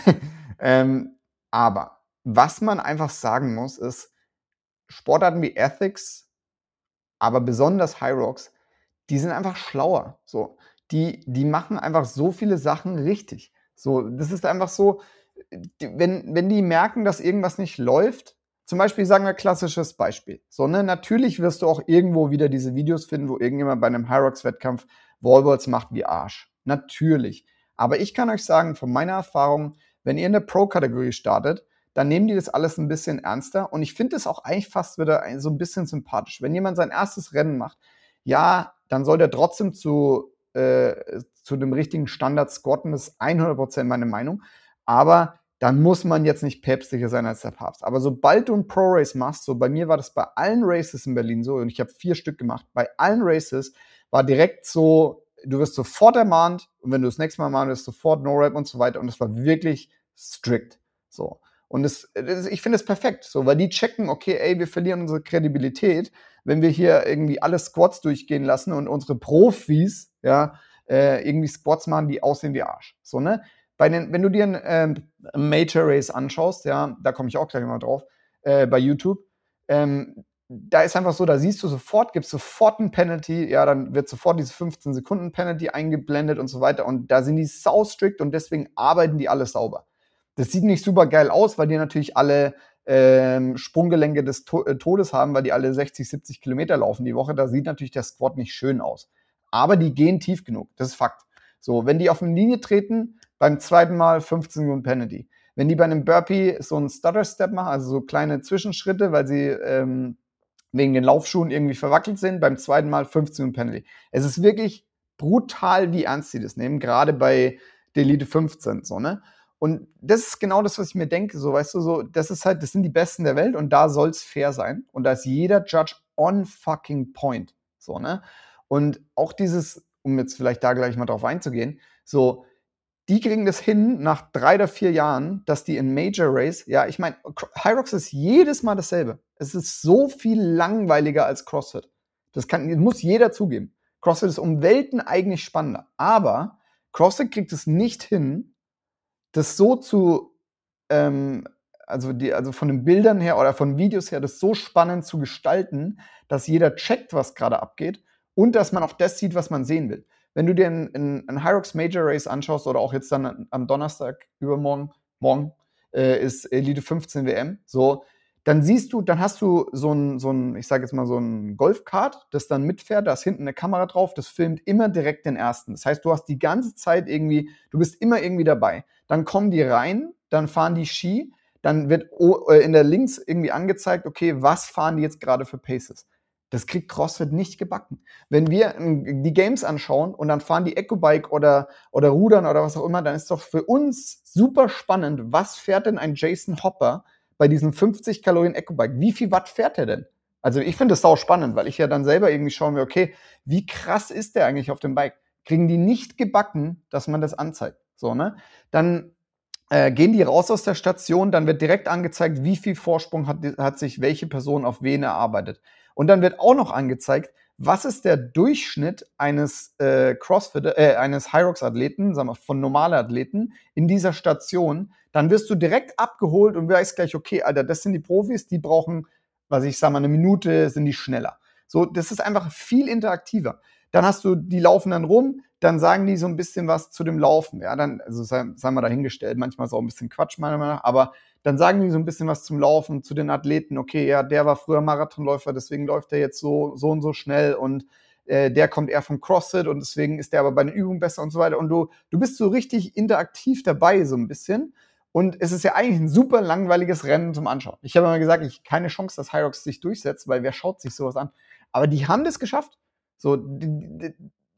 ähm, aber was man einfach sagen muss, ist, Sportarten wie Ethics, aber besonders High Rocks, die sind einfach schlauer. So. Die, die machen einfach so viele Sachen richtig. So, das ist einfach so, die, wenn, wenn die merken, dass irgendwas nicht läuft, zum Beispiel sagen wir klassisches Beispiel. So, ne, natürlich wirst du auch irgendwo wieder diese Videos finden, wo irgendjemand bei einem High Rocks Wettkampf Wallballs macht wie Arsch. Natürlich. Aber ich kann euch sagen, von meiner Erfahrung, wenn ihr in der Pro-Kategorie startet, dann nehmen die das alles ein bisschen ernster. Und ich finde es auch eigentlich fast wieder so ein bisschen sympathisch. Wenn jemand sein erstes Rennen macht, ja, dann soll der trotzdem zu, äh, zu dem richtigen Standard squatten. Das ist hundert Prozent meine Meinung. Aber dann muss man jetzt nicht päpstlicher sein als der Papst. Aber sobald du ein Pro-Race machst, so bei mir war das bei allen Races in Berlin so, und ich habe vier Stück gemacht, bei allen Races war direkt so, du wirst sofort ermahnt, und wenn du das nächste Mal ermahnt wirst, sofort No-Rap und so weiter. Und es war wirklich strikt. So. Und das, das, ich finde es perfekt, so, weil die checken, okay, ey, wir verlieren unsere Kredibilität, wenn wir hier irgendwie alle Squats durchgehen lassen und unsere Profis, ja, äh, irgendwie Squats machen, die aussehen wie Arsch. So, ne? Bei den, wenn du dir ein ähm, Major Race anschaust, ja, da komme ich auch gleich mal drauf, äh, bei YouTube, ähm, da ist einfach so, da siehst du sofort, gibt sofort ein Penalty, ja, dann wird sofort diese fünfzehn Sekunden Penalty eingeblendet und so weiter, und da sind die sau strikt und deswegen arbeiten die alle sauber. Das sieht nicht super geil aus, weil die natürlich alle ähm, Sprunggelenke des to- äh, Todes haben, weil die alle sechzig, siebzig Kilometer laufen die Woche. Da sieht natürlich der Squat nicht schön aus. Aber die gehen tief genug, das ist Fakt. So, wenn die auf eine Linie treten, beim zweiten Mal fünfzehn Sekunden Penalty. Wenn die bei einem Burpee so einen Stutter-Step machen, also so kleine Zwischenschritte, weil sie ähm, wegen den Laufschuhen irgendwie verwackelt sind, beim zweiten Mal fünfzehn Sekunden Penalty. Es ist wirklich brutal, wie ernst sie das nehmen, gerade bei der Elite fünfzehn, so, ne? Und das ist genau das, was ich mir denke, so, weißt du, so, das ist halt, das sind die Besten der Welt und da soll es fair sein. Und da ist jeder Judge on fucking point. So, ne? Und auch dieses, um jetzt vielleicht da gleich mal drauf einzugehen, so, die kriegen das hin nach drei oder vier Jahren, dass die in Major Race, ja, ich meine, High Rocks ist jedes Mal dasselbe. Es ist so viel langweiliger als CrossFit. Das kann, muss jeder zugeben. CrossFit ist um Welten eigentlich spannender. Aber CrossFit kriegt es nicht hin, das so zu, ähm, also, die, also von den Bildern her oder von Videos her, das so spannend zu gestalten, dass jeder checkt, was gerade abgeht und dass man auch das sieht, was man sehen will. Wenn du dir ein, ein High Rocks Major Race anschaust oder auch jetzt dann am Donnerstag übermorgen, morgen äh, ist Elite fünfzehn W M, so, dann siehst du, dann hast du so ein, so ein ich sage jetzt mal so ein Golfkart, das dann mitfährt, da ist hinten eine Kamera drauf, das filmt immer direkt den ersten. Das heißt, du hast die ganze Zeit irgendwie, du bist immer irgendwie dabei. Dann kommen die rein, dann fahren die Ski, dann wird in der links irgendwie angezeigt, okay, was fahren die jetzt gerade für Paces? Das kriegt CrossFit nicht gebacken. Wenn wir die Games anschauen und dann fahren die Ecobike oder, oder Rudern oder was auch immer, dann ist doch für uns super spannend, was fährt denn ein Jason Hopper bei diesen fünfzig Kalorien Ecobike? Wie viel Watt fährt er denn? Also ich finde das sau spannend, weil ich ja dann selber irgendwie schauen will, okay, wie krass ist der eigentlich auf dem Bike? Kriegen die nicht gebacken, dass man das anzeigt. So, ne? Dann äh, gehen die raus aus der Station, dann wird direkt angezeigt, wie viel Vorsprung hat, hat sich welche Person auf wen erarbeitet. Und dann wird auch noch angezeigt, was ist der Durchschnitt eines äh, Crossfit, äh, eines High Rocks Athleten, sagen wir, von normalen Athleten in dieser Station. Dann wirst du direkt abgeholt und weißt gleich, okay, Alter, das sind die Profis, die brauchen, was ich sag mal, eine Minute, sind die schneller. So, das ist einfach viel interaktiver. Dann hast du, die laufen dann rum, dann sagen die so ein bisschen was zu dem Laufen. Ja, dann, also sei, sei mal dahingestellt, manchmal ist auch ein bisschen Quatsch, meiner Meinung nach, aber dann sagen die so ein bisschen was zum Laufen, zu den Athleten. Okay, ja, der war früher Marathonläufer, deswegen läuft er jetzt so, so und so schnell und äh, der kommt eher vom CrossFit und deswegen ist der aber bei den Übungen besser und so weiter. Und du, du bist so richtig interaktiv dabei, so ein bisschen. Und es ist ja eigentlich ein super langweiliges Rennen zum Anschauen. Ich habe immer gesagt, ich keine Chance, dass High Rocks sich durchsetzt, weil wer schaut sich sowas an? Aber die haben das geschafft. So, die, die,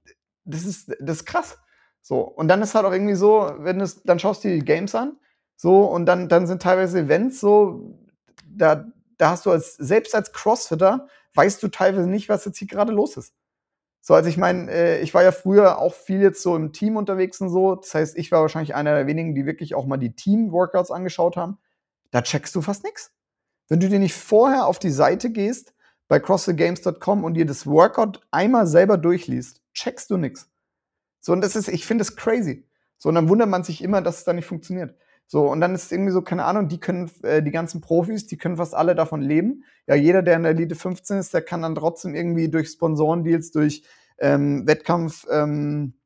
das ist, das ist krass. So, und dann ist halt auch irgendwie so, wenn du dann schaust du dir die Games an, so, und dann, dann sind teilweise Events so, da, da hast du als, selbst als Crossfitter, weißt du teilweise nicht, was jetzt hier gerade los ist. So, also ich meine, äh, ich war ja früher auch viel jetzt so im Team unterwegs und so. Das heißt, ich war wahrscheinlich einer der wenigen, die wirklich auch mal die Team-Workouts angeschaut haben. Da checkst du fast nix. Wenn du dir nicht vorher auf die Seite gehst bei CrossFit Games Punkt com und dir das Workout einmal selber durchliest, checkst du nix. So, und das ist, ich finde das crazy. So, und dann wundert man sich immer, dass es da nicht funktioniert. So, und dann ist es irgendwie so, keine Ahnung, die können, äh, die ganzen Profis, die können fast alle davon leben. Ja, jeder, der in der Elite fünfzehn ist, der kann dann trotzdem irgendwie durch Sponsorendeals, durch ähm, Wettkampf, ähm,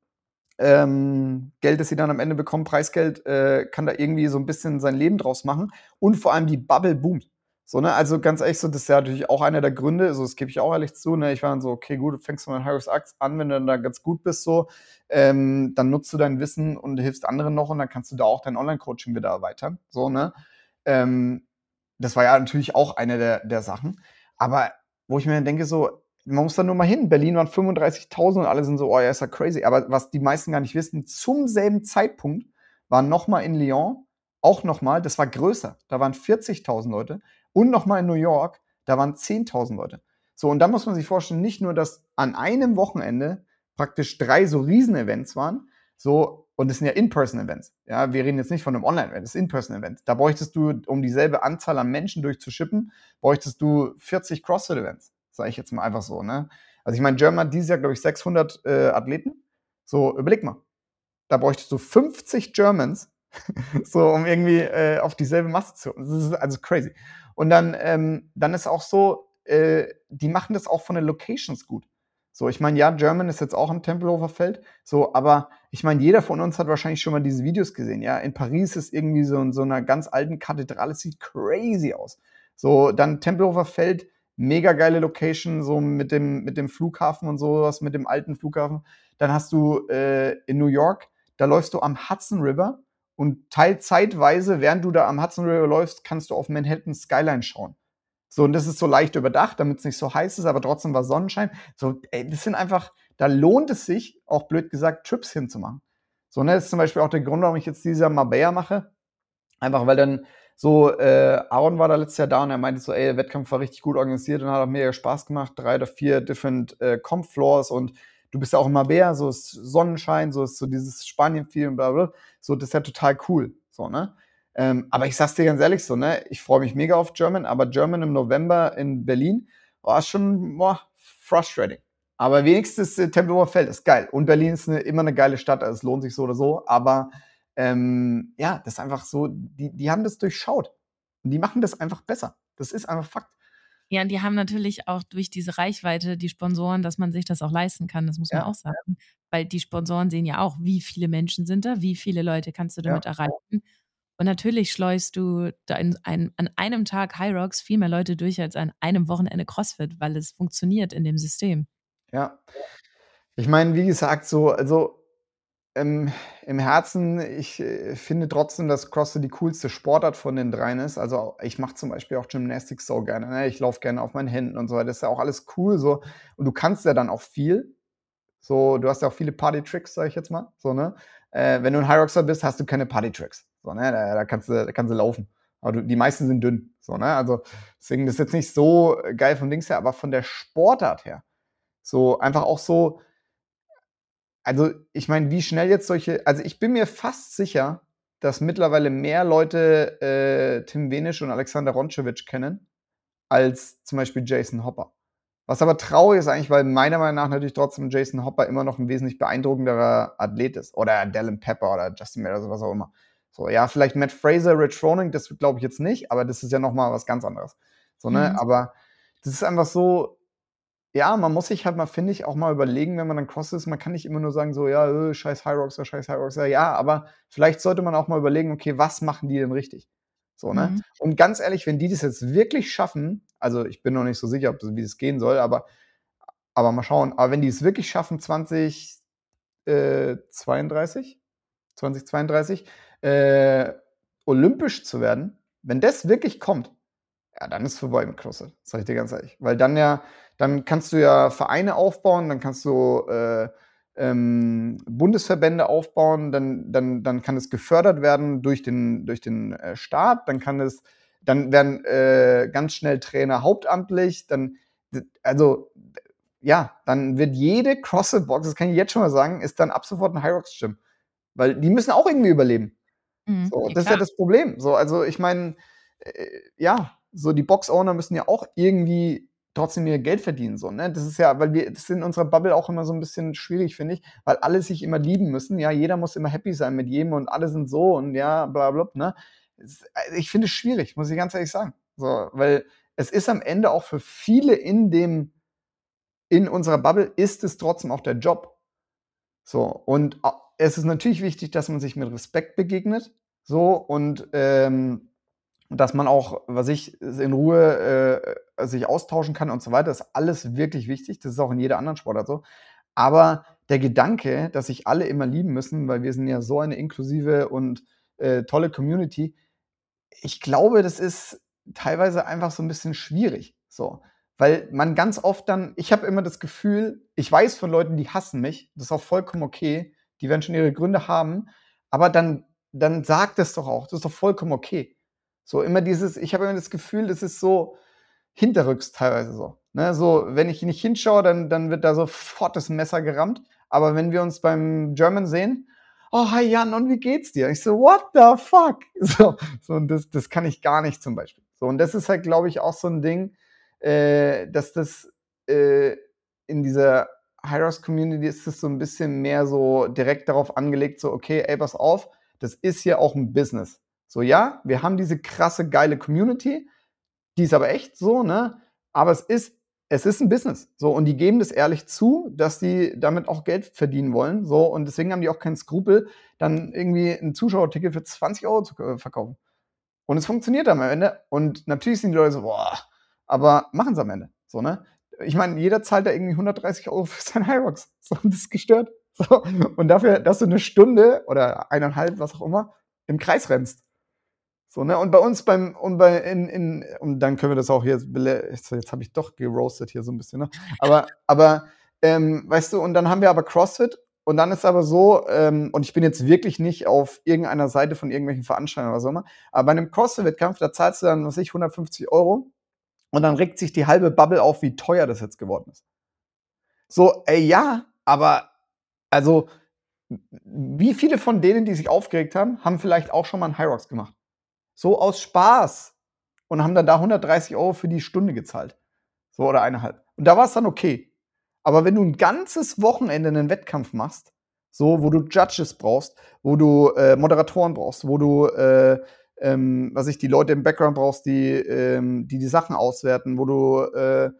ähm, Geld, das sie dann am Ende bekommen, Preisgeld, äh, kann da irgendwie so ein bisschen sein Leben draus machen. Und vor allem die Bubble boomt. So, ne, also ganz ehrlich, so, das ist ja natürlich auch einer der Gründe, so, das gebe ich auch ehrlich zu, ne, ich war dann so, okay, gut, du fängst mal in Hyrox an, wenn du dann da ganz gut bist, so, ähm, dann nutzt du dein Wissen und hilfst anderen noch und dann kannst du da auch dein Online-Coaching wieder erweitern, so, ne. Ähm, das war ja natürlich auch eine der, der Sachen, aber wo ich mir dann denke, so, man muss da nur mal hin. Berlin waren fünfunddreißigtausend und alle sind so, oh ja, ist ja crazy. Aber was die meisten gar nicht wissen, zum selben Zeitpunkt waren nochmal in Lyon, auch nochmal, das war größer, da waren vierzigtausend Leute und nochmal in New York, da waren zehntausend Leute. So, und da muss man sich vorstellen, nicht nur, dass an einem Wochenende praktisch drei so Riesen-Events waren, so, und das sind ja In-Person-Events. Ja, wir reden jetzt nicht von einem Online-Event, das ist In-Person-Event. Da bräuchtest du, um dieselbe Anzahl an Menschen durchzuschippen, bräuchtest du vierzig CrossFit-Events. Sage ich jetzt mal einfach so, ne? Also ich meine, German hat dieses Jahr, glaube ich, sechshundert äh, Athleten. So, überleg mal. Da bräuchtest du fünfzig Germans, so, um irgendwie äh, auf dieselbe Masse zu. Das ist also crazy. Und dann, ähm, dann ist auch so, äh, die machen das auch von den Locations gut. So, ich meine, ja, German ist jetzt auch im Tempelhofer Feld, so, aber ich meine, jeder von uns hat wahrscheinlich schon mal diese Videos gesehen, ja. In Paris ist irgendwie so in so einer ganz alten Kathedrale, es sieht crazy aus. So, dann Tempelhofer Feld, mega geile Location, so mit dem, mit dem Flughafen und sowas, mit dem alten Flughafen. Dann hast du äh, in New York, da läufst du am Hudson River und teil zeitweise, während du da am Hudson River läufst, kannst du auf Manhattan Skyline schauen. So, und das ist so leicht überdacht, damit es nicht so heiß ist, aber trotzdem war Sonnenschein. So, ey, das sind einfach, da lohnt es sich, auch blöd gesagt, Trips hinzumachen. So, ne, das ist zum Beispiel auch der Grund, warum ich jetzt dieses Jahr Marbella mache. Einfach, weil dann so, äh, Aaron war da letztes Jahr da und er meinte so, ey, der Wettkampf war richtig gut organisiert und hat auch mega Spaß gemacht. Drei oder vier different äh, Comp-Floors und du bist ja auch in Marbella, so ist Sonnenschein, so ist so dieses Spanien-Feel und bla bla. So, das ist ja total cool. So, ne? Ähm, aber ich sag's dir ganz ehrlich so, ne? Ich freue mich mega auf German, aber German im November in Berlin war schon boah, frustrating. Aber wenigstens äh, Tempelhofer Feld ist geil. Und Berlin ist eine, immer eine geile Stadt, also es lohnt sich so oder so. Aber ähm, ja, das ist einfach so, die, die haben das durchschaut. Und die machen das einfach besser. Das ist einfach Fakt. Ja, und die haben natürlich auch durch diese Reichweite die Sponsoren, dass man sich das auch leisten kann, das muss man Ja, auch sagen. Weil die Sponsoren sehen ja auch, wie viele Menschen sind da, wie viele Leute kannst du damit ja. erreichen. Und natürlich schleust du da in ein, an einem Tag High Rocks viel mehr Leute durch als an einem Wochenende CrossFit, weil es funktioniert in dem System. Ja. Ich meine, wie gesagt, so, also ähm, im Herzen, ich äh, finde trotzdem, dass CrossFit die coolste Sportart von den dreien ist. Also ich mache zum Beispiel auch Gymnastics so gerne. Ne? Ich laufe gerne auf meinen Händen und so weiter. Das ist ja auch alles cool so. Und du kannst ja dann auch viel. So, du hast ja auch viele Party-Tricks, sag ich jetzt mal. So, ne? Äh, wenn du ein Hyroxer bist, hast du keine Party-Tricks. So, ne? Da, da, kannst du, da kannst du laufen. Aber du, die meisten sind dünn. So, ne? Also deswegen, das ist jetzt nicht so geil vom Dings her, aber von der Sportart her. So, einfach auch so, also ich meine, wie schnell jetzt solche, also ich bin mir fast sicher, dass mittlerweile mehr Leute äh, Tim Wenisch und Alexander Ronchewitsch kennen, als zum Beispiel Jason Hopper. Was aber traurig ist eigentlich, weil meiner Meinung nach natürlich trotzdem Jason Hopper immer noch ein wesentlich beeindruckenderer Athlet ist. Oder Dallin Pepper oder Justin Miller oder was auch immer. So, ja, vielleicht Matt Fraser, Rich Froning, das glaube ich jetzt nicht, aber das ist ja noch mal was ganz anderes. So, ne? Mhm. Aber das ist einfach so, ja, man muss sich halt mal, finde ich, auch mal überlegen, wenn man dann Cross ist, man kann nicht immer nur sagen so, ja, äh, scheiß Hyroxer, scheiß Hyroxer. Ja, aber vielleicht sollte man auch mal überlegen, okay, was machen die denn richtig? So, ne? Mhm. Und ganz ehrlich, wenn die das jetzt wirklich schaffen, also ich bin noch nicht so sicher, ob das, wie das gehen soll, aber, aber mal schauen. Aber wenn die es wirklich schaffen, zwanzig zweiunddreißig, zwanzig zweiunddreißig äh, olympisch zu werden, wenn das wirklich kommt, ja, dann ist vorbei mit CrossFit, sag ich dir ganz ehrlich. Weil dann ja, dann kannst du ja Vereine aufbauen, dann kannst du äh, ähm, Bundesverbände aufbauen, dann, dann, dann kann es gefördert werden durch den, durch den äh, Staat, dann kann es, dann werden äh, ganz schnell Trainer hauptamtlich, dann, also ja, dann wird jede CrossFit-Box, das kann ich jetzt schon mal sagen, ist dann ab sofort ein Hyrox-Gym. Weil die müssen auch irgendwie überleben. Mhm. So, Ja, das ist ja klar. das Problem. So, also ich meine, äh, ja, so die Box-Owner müssen ja auch irgendwie trotzdem ihr Geld verdienen. So, ne? Das ist ja, weil wir, das ist in unserer Bubble auch immer so ein bisschen schwierig, finde ich, weil alle sich immer lieben müssen. Ja, jeder muss immer happy sein mit jedem und alle sind so und ja, bla bla, ne? Es, also ich finde es schwierig, muss ich ganz ehrlich sagen. So, weil es ist am Ende auch für viele in dem, in unserer Bubble ist es trotzdem auch der Job. So, und a es ist natürlich wichtig, dass man sich mit Respekt begegnet, so und, ähm, dass man auch, was ich, in Ruhe, äh, sich austauschen kann und so weiter, ist alles wirklich wichtig. Das ist auch in jeder anderen Sportart so. Aber der Gedanke, dass sich alle immer lieben müssen, weil wir sind ja so eine inklusive und, äh, tolle Community, ich glaube, das ist teilweise einfach so ein bisschen schwierig, so. Weil man ganz oft dann, ich habe immer das Gefühl, ich weiß von Leuten, die hassen mich, das ist auch vollkommen okay, die werden schon ihre Gründe haben, aber dann dann sagt es doch auch, das ist doch vollkommen okay. So immer dieses, ich habe immer das Gefühl, das ist so hinterrücks teilweise so, ne? So, wenn ich nicht hinschaue, dann dann wird da sofort das Messer gerammt, aber wenn wir uns beim German sehen: „Oh, hi Jan, und wie geht's dir?“ Ich so: „What the fuck?“ So, so und das das kann ich gar nicht zum Beispiel. So, und das ist halt, glaube ich, auch so ein Ding, äh, dass das, äh, in dieser Hyros-Community ist es so ein bisschen mehr so direkt darauf angelegt, so: „Okay, ey, pass auf, das ist hier auch ein Business.“ So, ja, wir haben diese krasse, geile Community, die ist aber echt so, ne? Aber es ist es ist 'n Business, so, und die geben das ehrlich zu, dass die damit auch Geld verdienen wollen, so, und deswegen haben die auch keinen Skrupel, dann irgendwie 'n Zuschauerticket für zwanzig Euro zu k verkaufen. Und es funktioniert dann am Ende. Und natürlich sind die Leute so: „Boah“, aber machen's am Ende, so, ne? Ich meine, jeder zahlt da irgendwie hundertdreißig Euro für sein Hyrox. So, und das ist gestört. So, und dafür, dass du 'ne Stunde oder eineinhalb, was auch immer, im Kreis rennst. So, ne? Und bei uns beim und bei in in und dann können wir das auch jetzt belä jetzt jetzt habe ich doch geroastet hier so 'n bisschen, ne? Aber aber, ähm, weißt du, und dann haben wir aber CrossFit und dann ist aber so, ähm und ich bin jetzt wirklich nicht auf irgendeiner Seite von irgendwelchen Veranstaltern oder was auch immer, aber bei 'nem CrossFit-Wettkampf, da zahlst du dann, was weiß ich, hundertfünfzig Euro und dann regt sich die halbe Bubble auf, wie teuer das jetzt geworden ist. So, ey, ja, aber also, w wie viele von denen, die sich aufgeregt haben, haben vielleicht auch schon mal 'n Hyrox gemacht? So aus Spaß und haben dann da hundertdreißig Euro für die Stunde gezahlt. So oder eineinhalb. Und da war's dann okay. Aber wenn du 'n ganzes Wochenende 'nen Wettkampf machst, so, wo du Judges brauchst, wo du, äh, Moderatoren brauchst, wo du, äh, ähm, was weiß ich, die Leute im Background brauchst, die, ähm die die Sachen auswerten, wo du, äh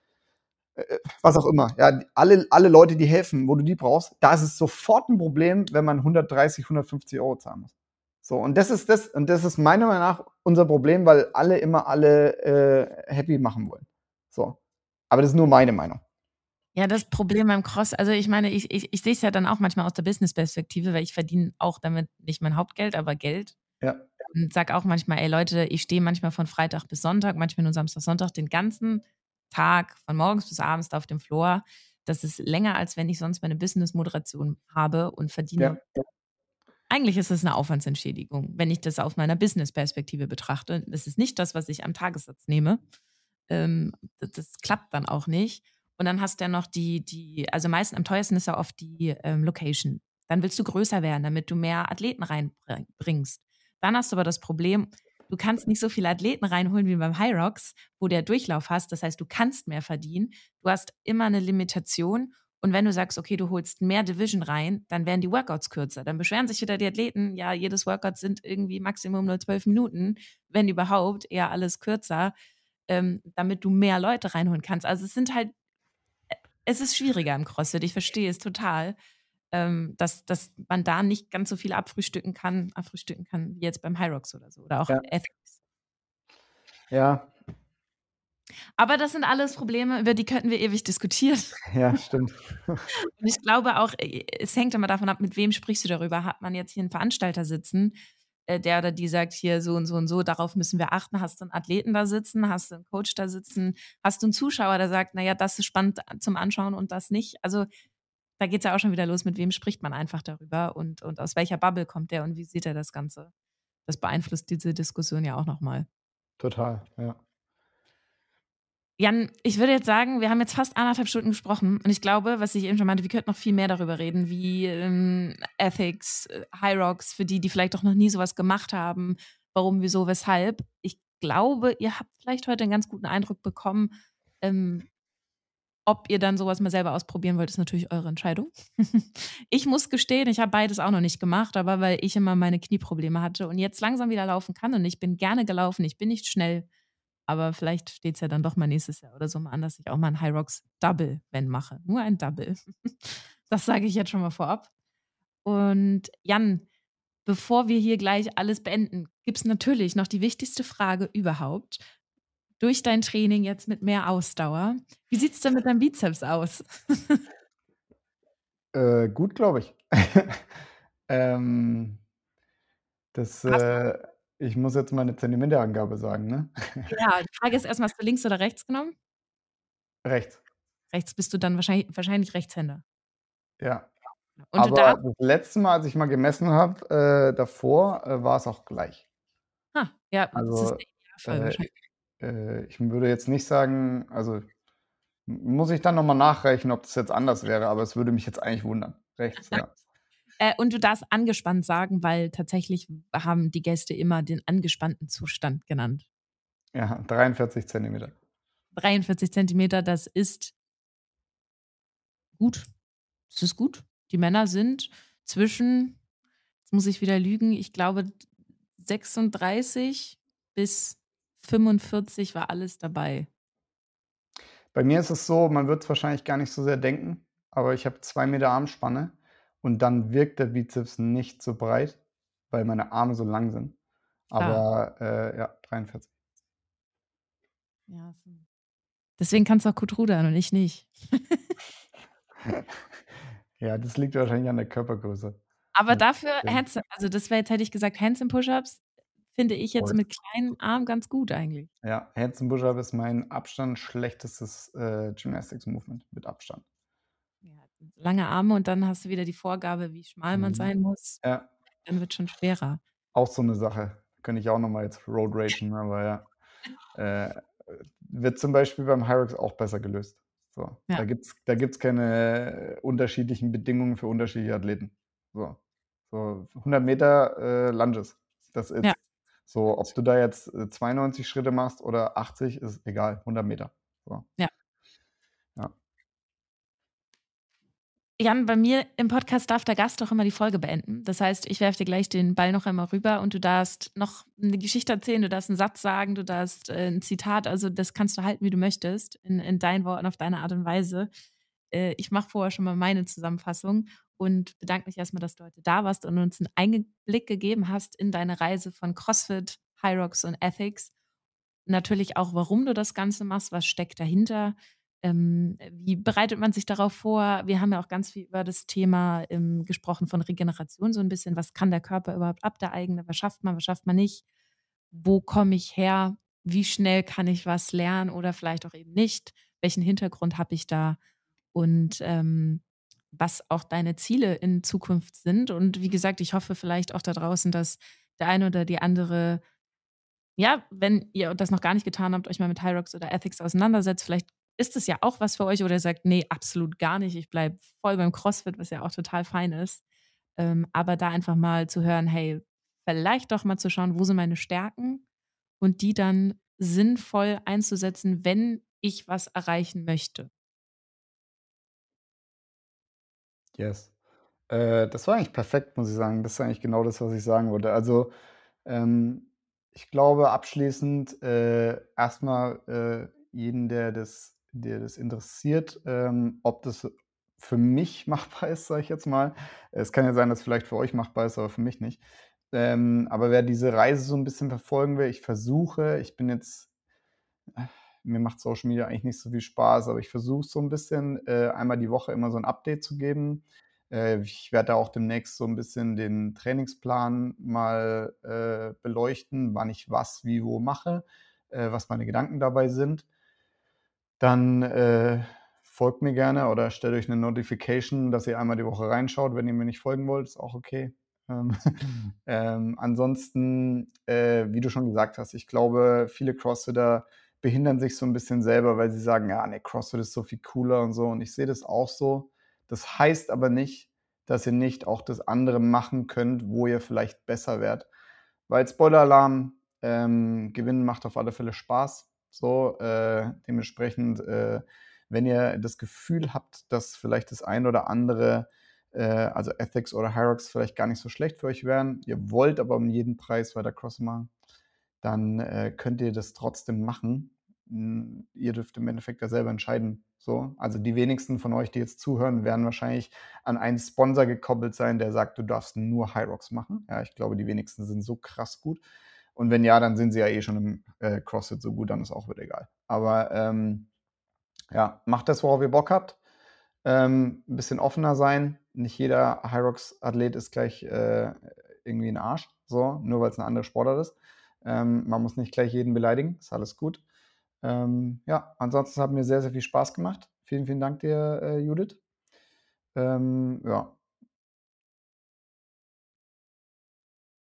äh, was auch immer, ja, alle alle Leute, die helfen, wo du die brauchst, da ist es sofort 'n Problem, wenn man hundertdreißig, hundertfünfzig Euro zahlen muss. So, und das ist das und das ist meiner Meinung nach unser Problem, weil alle immer alle, äh, happy machen wollen. So. Aber das ist nur meine Meinung. Ja, das Problem beim Cross, also ich meine, ich ich ich sehe es ja dann auch manchmal aus der Business-Perspektive, weil ich verdiene auch damit nicht mein Hauptgeld, aber Geld. Ja, Und sage auch manchmal: „Ey Leute, ich stehe manchmal von Freitag bis Sonntag, manchmal nur Samstag, Sonntag den ganzen Tag von morgens bis abends da auf dem Floor. Das ist länger, als wenn ich sonst meine Business-Moderation habe und verdiene“. ja, Eigentlich ist es 'ne Aufwandsentschädigung, wenn ich das aus meiner Business-Perspektive betrachte. Das ist nicht das, was ich am Tagessatz nehme. Ähm, d das klappt dann auch nicht. Und dann hast du ja noch die die also meist am teuersten ist ja oft die, ähm, Location. Dann willst du größer werden, damit du mehr Athleten reinbring bringst. Dann hast du aber das Problem, du kannst nicht so viele Athleten reinholen wie beim Hyrox, wo du ja Durchlauf hast. Das heißt, du kannst mehr verdienen. Du hast immer 'ne Limitation. Und wenn du sagst: „Okay, du holst mehr Division rein“, dann werden die Workouts kürzer. Dann beschweren sich wieder die Athleten: „Ja, jedes Workout sind irgendwie Maximum nur zwölf Minuten, wenn überhaupt, eher alles kürzer“, ähm, damit du mehr Leute reinholen kannst. Also, es sind halt es ist schwieriger im CrossFit. Ich verstehe es total, ähm, dass dass man da nicht ganz so viel abfrühstücken kann abfrühstücken kann wie jetzt beim Hyrox oder so oder auch ja, Ethics. ja, Aber das sind alles Probleme, über die könnten wir ewig diskutieren. ja, stimmt. Und ich glaube auch, äh, es hängt immer davon ab, mit wem sprichst du darüber. Hat man jetzt hier 'n Veranstalter sitzen, äh, der oder die sagt: „Hier so und so und so, darauf müssen wir achten.“ Hast du 'n Athleten da sitzen? Hast du 'n Coach da sitzen? Hast du 'n Zuschauer, der sagt: „Na ja, das ist spannend zum Anschauen und das nicht?“ Also, da geht's ja auch schon wieder los, mit wem spricht man einfach darüber und und aus welcher Bubble kommt der und wie sieht er das Ganze? Das beeinflusst diese Diskussion ja auch noch mal. Total, ja. Jan, ich würde jetzt sagen, wir haben jetzt fast anderthalb Stunden gesprochen und ich glaube, was ich eben schon meinte, wir könnten noch viel mehr darüber reden, wie ähm, Ethics, äh, High Rocks, für die, die vielleicht auch noch nie sowas gemacht haben, warum, wieso, weshalb. Ich glaube, ihr habt vielleicht heute einen ganz guten Eindruck bekommen. Ähm, ob ihr dann sowas mal selber ausprobieren wollt, ist natürlich eure Entscheidung. Ich muss gestehen, ich habe beides auch noch nicht gemacht, aber weil ich immer meine Knieprobleme hatte und jetzt langsam wieder laufen kann und ich bin gerne gelaufen, ich bin nicht schnell, aber vielleicht steht es ja dann doch mal nächstes Jahr oder so mal an, dass ich auch mal ein High Rocks Double, wenn mache. Nur ein Double. Das sage ich jetzt schon mal vorab. Und Jan, bevor wir hier gleich alles beenden, gibt es natürlich noch die wichtigste Frage überhaupt. Durch dein Training jetzt mit mehr Ausdauer, wie sieht's denn mit deinem Bizeps aus? Äh, gut, glaube ich. Ähm, das, Hast äh ich muss jetzt meine Zentimeterangabe sagen, ne? Ja, die Frage ist erst mal, hast du links oder rechts genommen? Rechts, Rechts bist du dann wahrscheinlich wahrscheinlich Rechtshänder. ja. Und du Aber darfst das letzte Mal, als ich mal gemessen habe, äh, davor, äh, war es auch gleich. ah, ja, das ist Also, der Idealfall äh, wahrscheinlich. äh, ich würde jetzt nicht sagen, also, m muss ich dann noch mal nachrechnen, ob das jetzt anders wäre, aber es würde mich jetzt eigentlich wundern. Rechts, ja. Äh, und du darfst angespannt sagen, weil tatsächlich haben die Gäste immer den angespannten Zustand genannt. Ja, dreiundvierzig Zentimeter. dreiundvierzig Zentimeter, das ist gut. Das ist gut. Die Männer sind zwischen, jetzt muss ich wieder lügen, ich glaube sechsunddreißig bis fünfundvierzig war alles dabei. Bei mir ist es so, man wird's wahrscheinlich gar nicht so sehr denken, aber ich habe zwei Meter Armspanne und dann wirkt der Bizeps nicht so breit, weil meine Arme so lang sind. Klar. Aber, äh, ja, dreiundvierzig. Ja, so. Deswegen kannst du auch gut rudern und ich nicht. Ja, das liegt wahrscheinlich an der Körpergröße. Aber Mit dafür dem Hands also das wäre jetzt hätte ich gesagt, Hands and Push-Ups finde ich jetzt Voll. mit kleinem Arm ganz gut eigentlich. Ja, Hands Push-Up ist mein Abstand schlechtestes, äh, Gymnastics Movement mit Abstand. Ja, lange Arme und dann hast du wieder die Vorgabe, wie schmal man Mhm. sein muss. Ja, Dann wird's schon schwerer. auch so 'ne Sache. Könnte ich auch noch mal jetzt road ragen, aber ja. Äh, wird zum Beispiel beim Hyrox auch besser gelöst. So, Ja, da gibt's da gibt's keine, äh, unterschiedlichen Bedingungen für unterschiedliche Athleten. So. So hundert Meter, äh, Lunges, das ja. ist. So, ob du da jetzt, äh, zweiundneunzig Schritte machst oder achtzig, ist egal, hundert Meter. So, Ja. ja. Jan, bei mir im Podcast darf der Gast doch immer die Folge beenden. Das heißt, ich werfe dir gleich den Ball noch einmal rüber und du darfst noch eine Geschichte erzählen, du darfst einen Satz sagen, du darfst, äh, 'n Zitat, also das kannst du halten, wie du möchtest, in in deinen Worten, auf deine Art und Weise. Äh, ich mache vorher schon mal meine Zusammenfassung und bedanke mich erst mal, dass du heute da warst und uns einen Einblick gegeben hast in deine Reise von CrossFit, Hyrox und Ethics. Natürlich auch, warum du das Ganze machst, was steckt dahinter? Ähm, wie bereitet man sich darauf vor? Wir haben ja auch ganz viel über das Thema, ähm, gesprochen von Regeneration so ein bisschen. Was kann der Körper überhaupt ab, der eigene? Was schafft man, was schafft man nicht? Wo komme ich her? Wie schnell kann ich was lernen oder vielleicht auch eben nicht? Welchen Hintergrund habe ich da? Und, ähm, was auch deine Ziele in Zukunft sind. Und wie gesagt, ich hoffe vielleicht auch da draußen, dass der eine oder die andere ja, wenn ihr das noch gar nicht getan habt, euch mal mit Hyrox oder Ethics auseinandersetzt, vielleicht ist es ja auch was für euch oder ihr sagt: „Ne, absolut gar nicht. Ich bleibe voll beim CrossFit“, was ja auch total fein ist. Ähm, aber da einfach mal zu hören: „Hey, vielleicht doch mal zu schauen, wo sind meine Stärken?“ und die dann sinnvoll einzusetzen, wenn ich was erreichen möchte. Yes. Äh, das war eigentlich perfekt, muss ich sagen. Das ist eigentlich genau das, was ich sagen wollte. Also, ähm, ich glaube abschließend, äh, erst äh, jeden, der das der das interessiert, ähm, ob das für mich machbar ist, sage ich jetzt mal. Es kann ja sein, dass vielleicht für euch machbar ist, aber für mich nicht. Ähm, aber wer diese Reise so ein bisschen verfolgen will, ich versuche ich bin jetzt mir macht Social Media eigentlich nicht so viel Spaß, aber ich versuche so ein bisschen, äh, einmal die Woche immer so ein Update zu geben. Äh, ich werde da auch demnächst so ein bisschen den Trainingsplan mal, äh, beleuchten, wann ich was, wie, wo mache, äh, was meine Gedanken dabei sind. Dann, äh, folgt mir gerne oder stellt euch eine Notification, dass ihr einmal die Woche reinschaut. Wenn ihr mir nicht folgen wollt, ist auch okay. Ähm, ähm, ansonsten, äh, wie du schon gesagt hast, ich glaube, viele Crossfitter behindern sich so ein bisschen selber, weil sie sagen: „Ja, ne, CrossFit ist so viel cooler und so.“ Und ich sehe das auch so. Das heißt aber nicht, dass ihr nicht auch das andere machen könnt, wo ihr vielleicht besser werdet. Weil Spoiler-Alarm, ähm, Gewinnen macht auf alle Fälle Spaß. So, äh, dementsprechend, äh, wenn ihr das Gefühl habt, dass vielleicht das ein oder andere, äh, also Ethics oder Hyrox vielleicht gar nicht so schlecht für euch wären, ihr wollt aber um jeden Preis weiter CrossFit machen, dann, äh, könnt ihr das trotzdem machen. Hm, ihr dürft im Endeffekt ja selber entscheiden, so. Also, die wenigsten von euch, die jetzt zuhören, werden wahrscheinlich an einen Sponsor gekoppelt sein, der sagt: „Du darfst nur Hyrox machen.“ Ja, ich glaube, die wenigsten sind so krass gut. Und wenn ja, dann sind sie ja eh schon im, äh, CrossFit so gut, dann ist auch wieder egal. Aber, ähm, ja, macht das, worauf ihr Bock habt. Ähm, 'n bisschen offener sein. Nicht jeder Hyrox-Athlet ist gleich, äh, irgendwie 'n Arsch, so, nur weil es eine andere Sportart ist. Ähm, man muss nicht gleich jeden beleidigen, ist alles gut. Ähm, ja, ansonsten hat mir sehr, sehr viel Spaß gemacht. Vielen, vielen Dank dir, äh, Judith. Ähm, ja,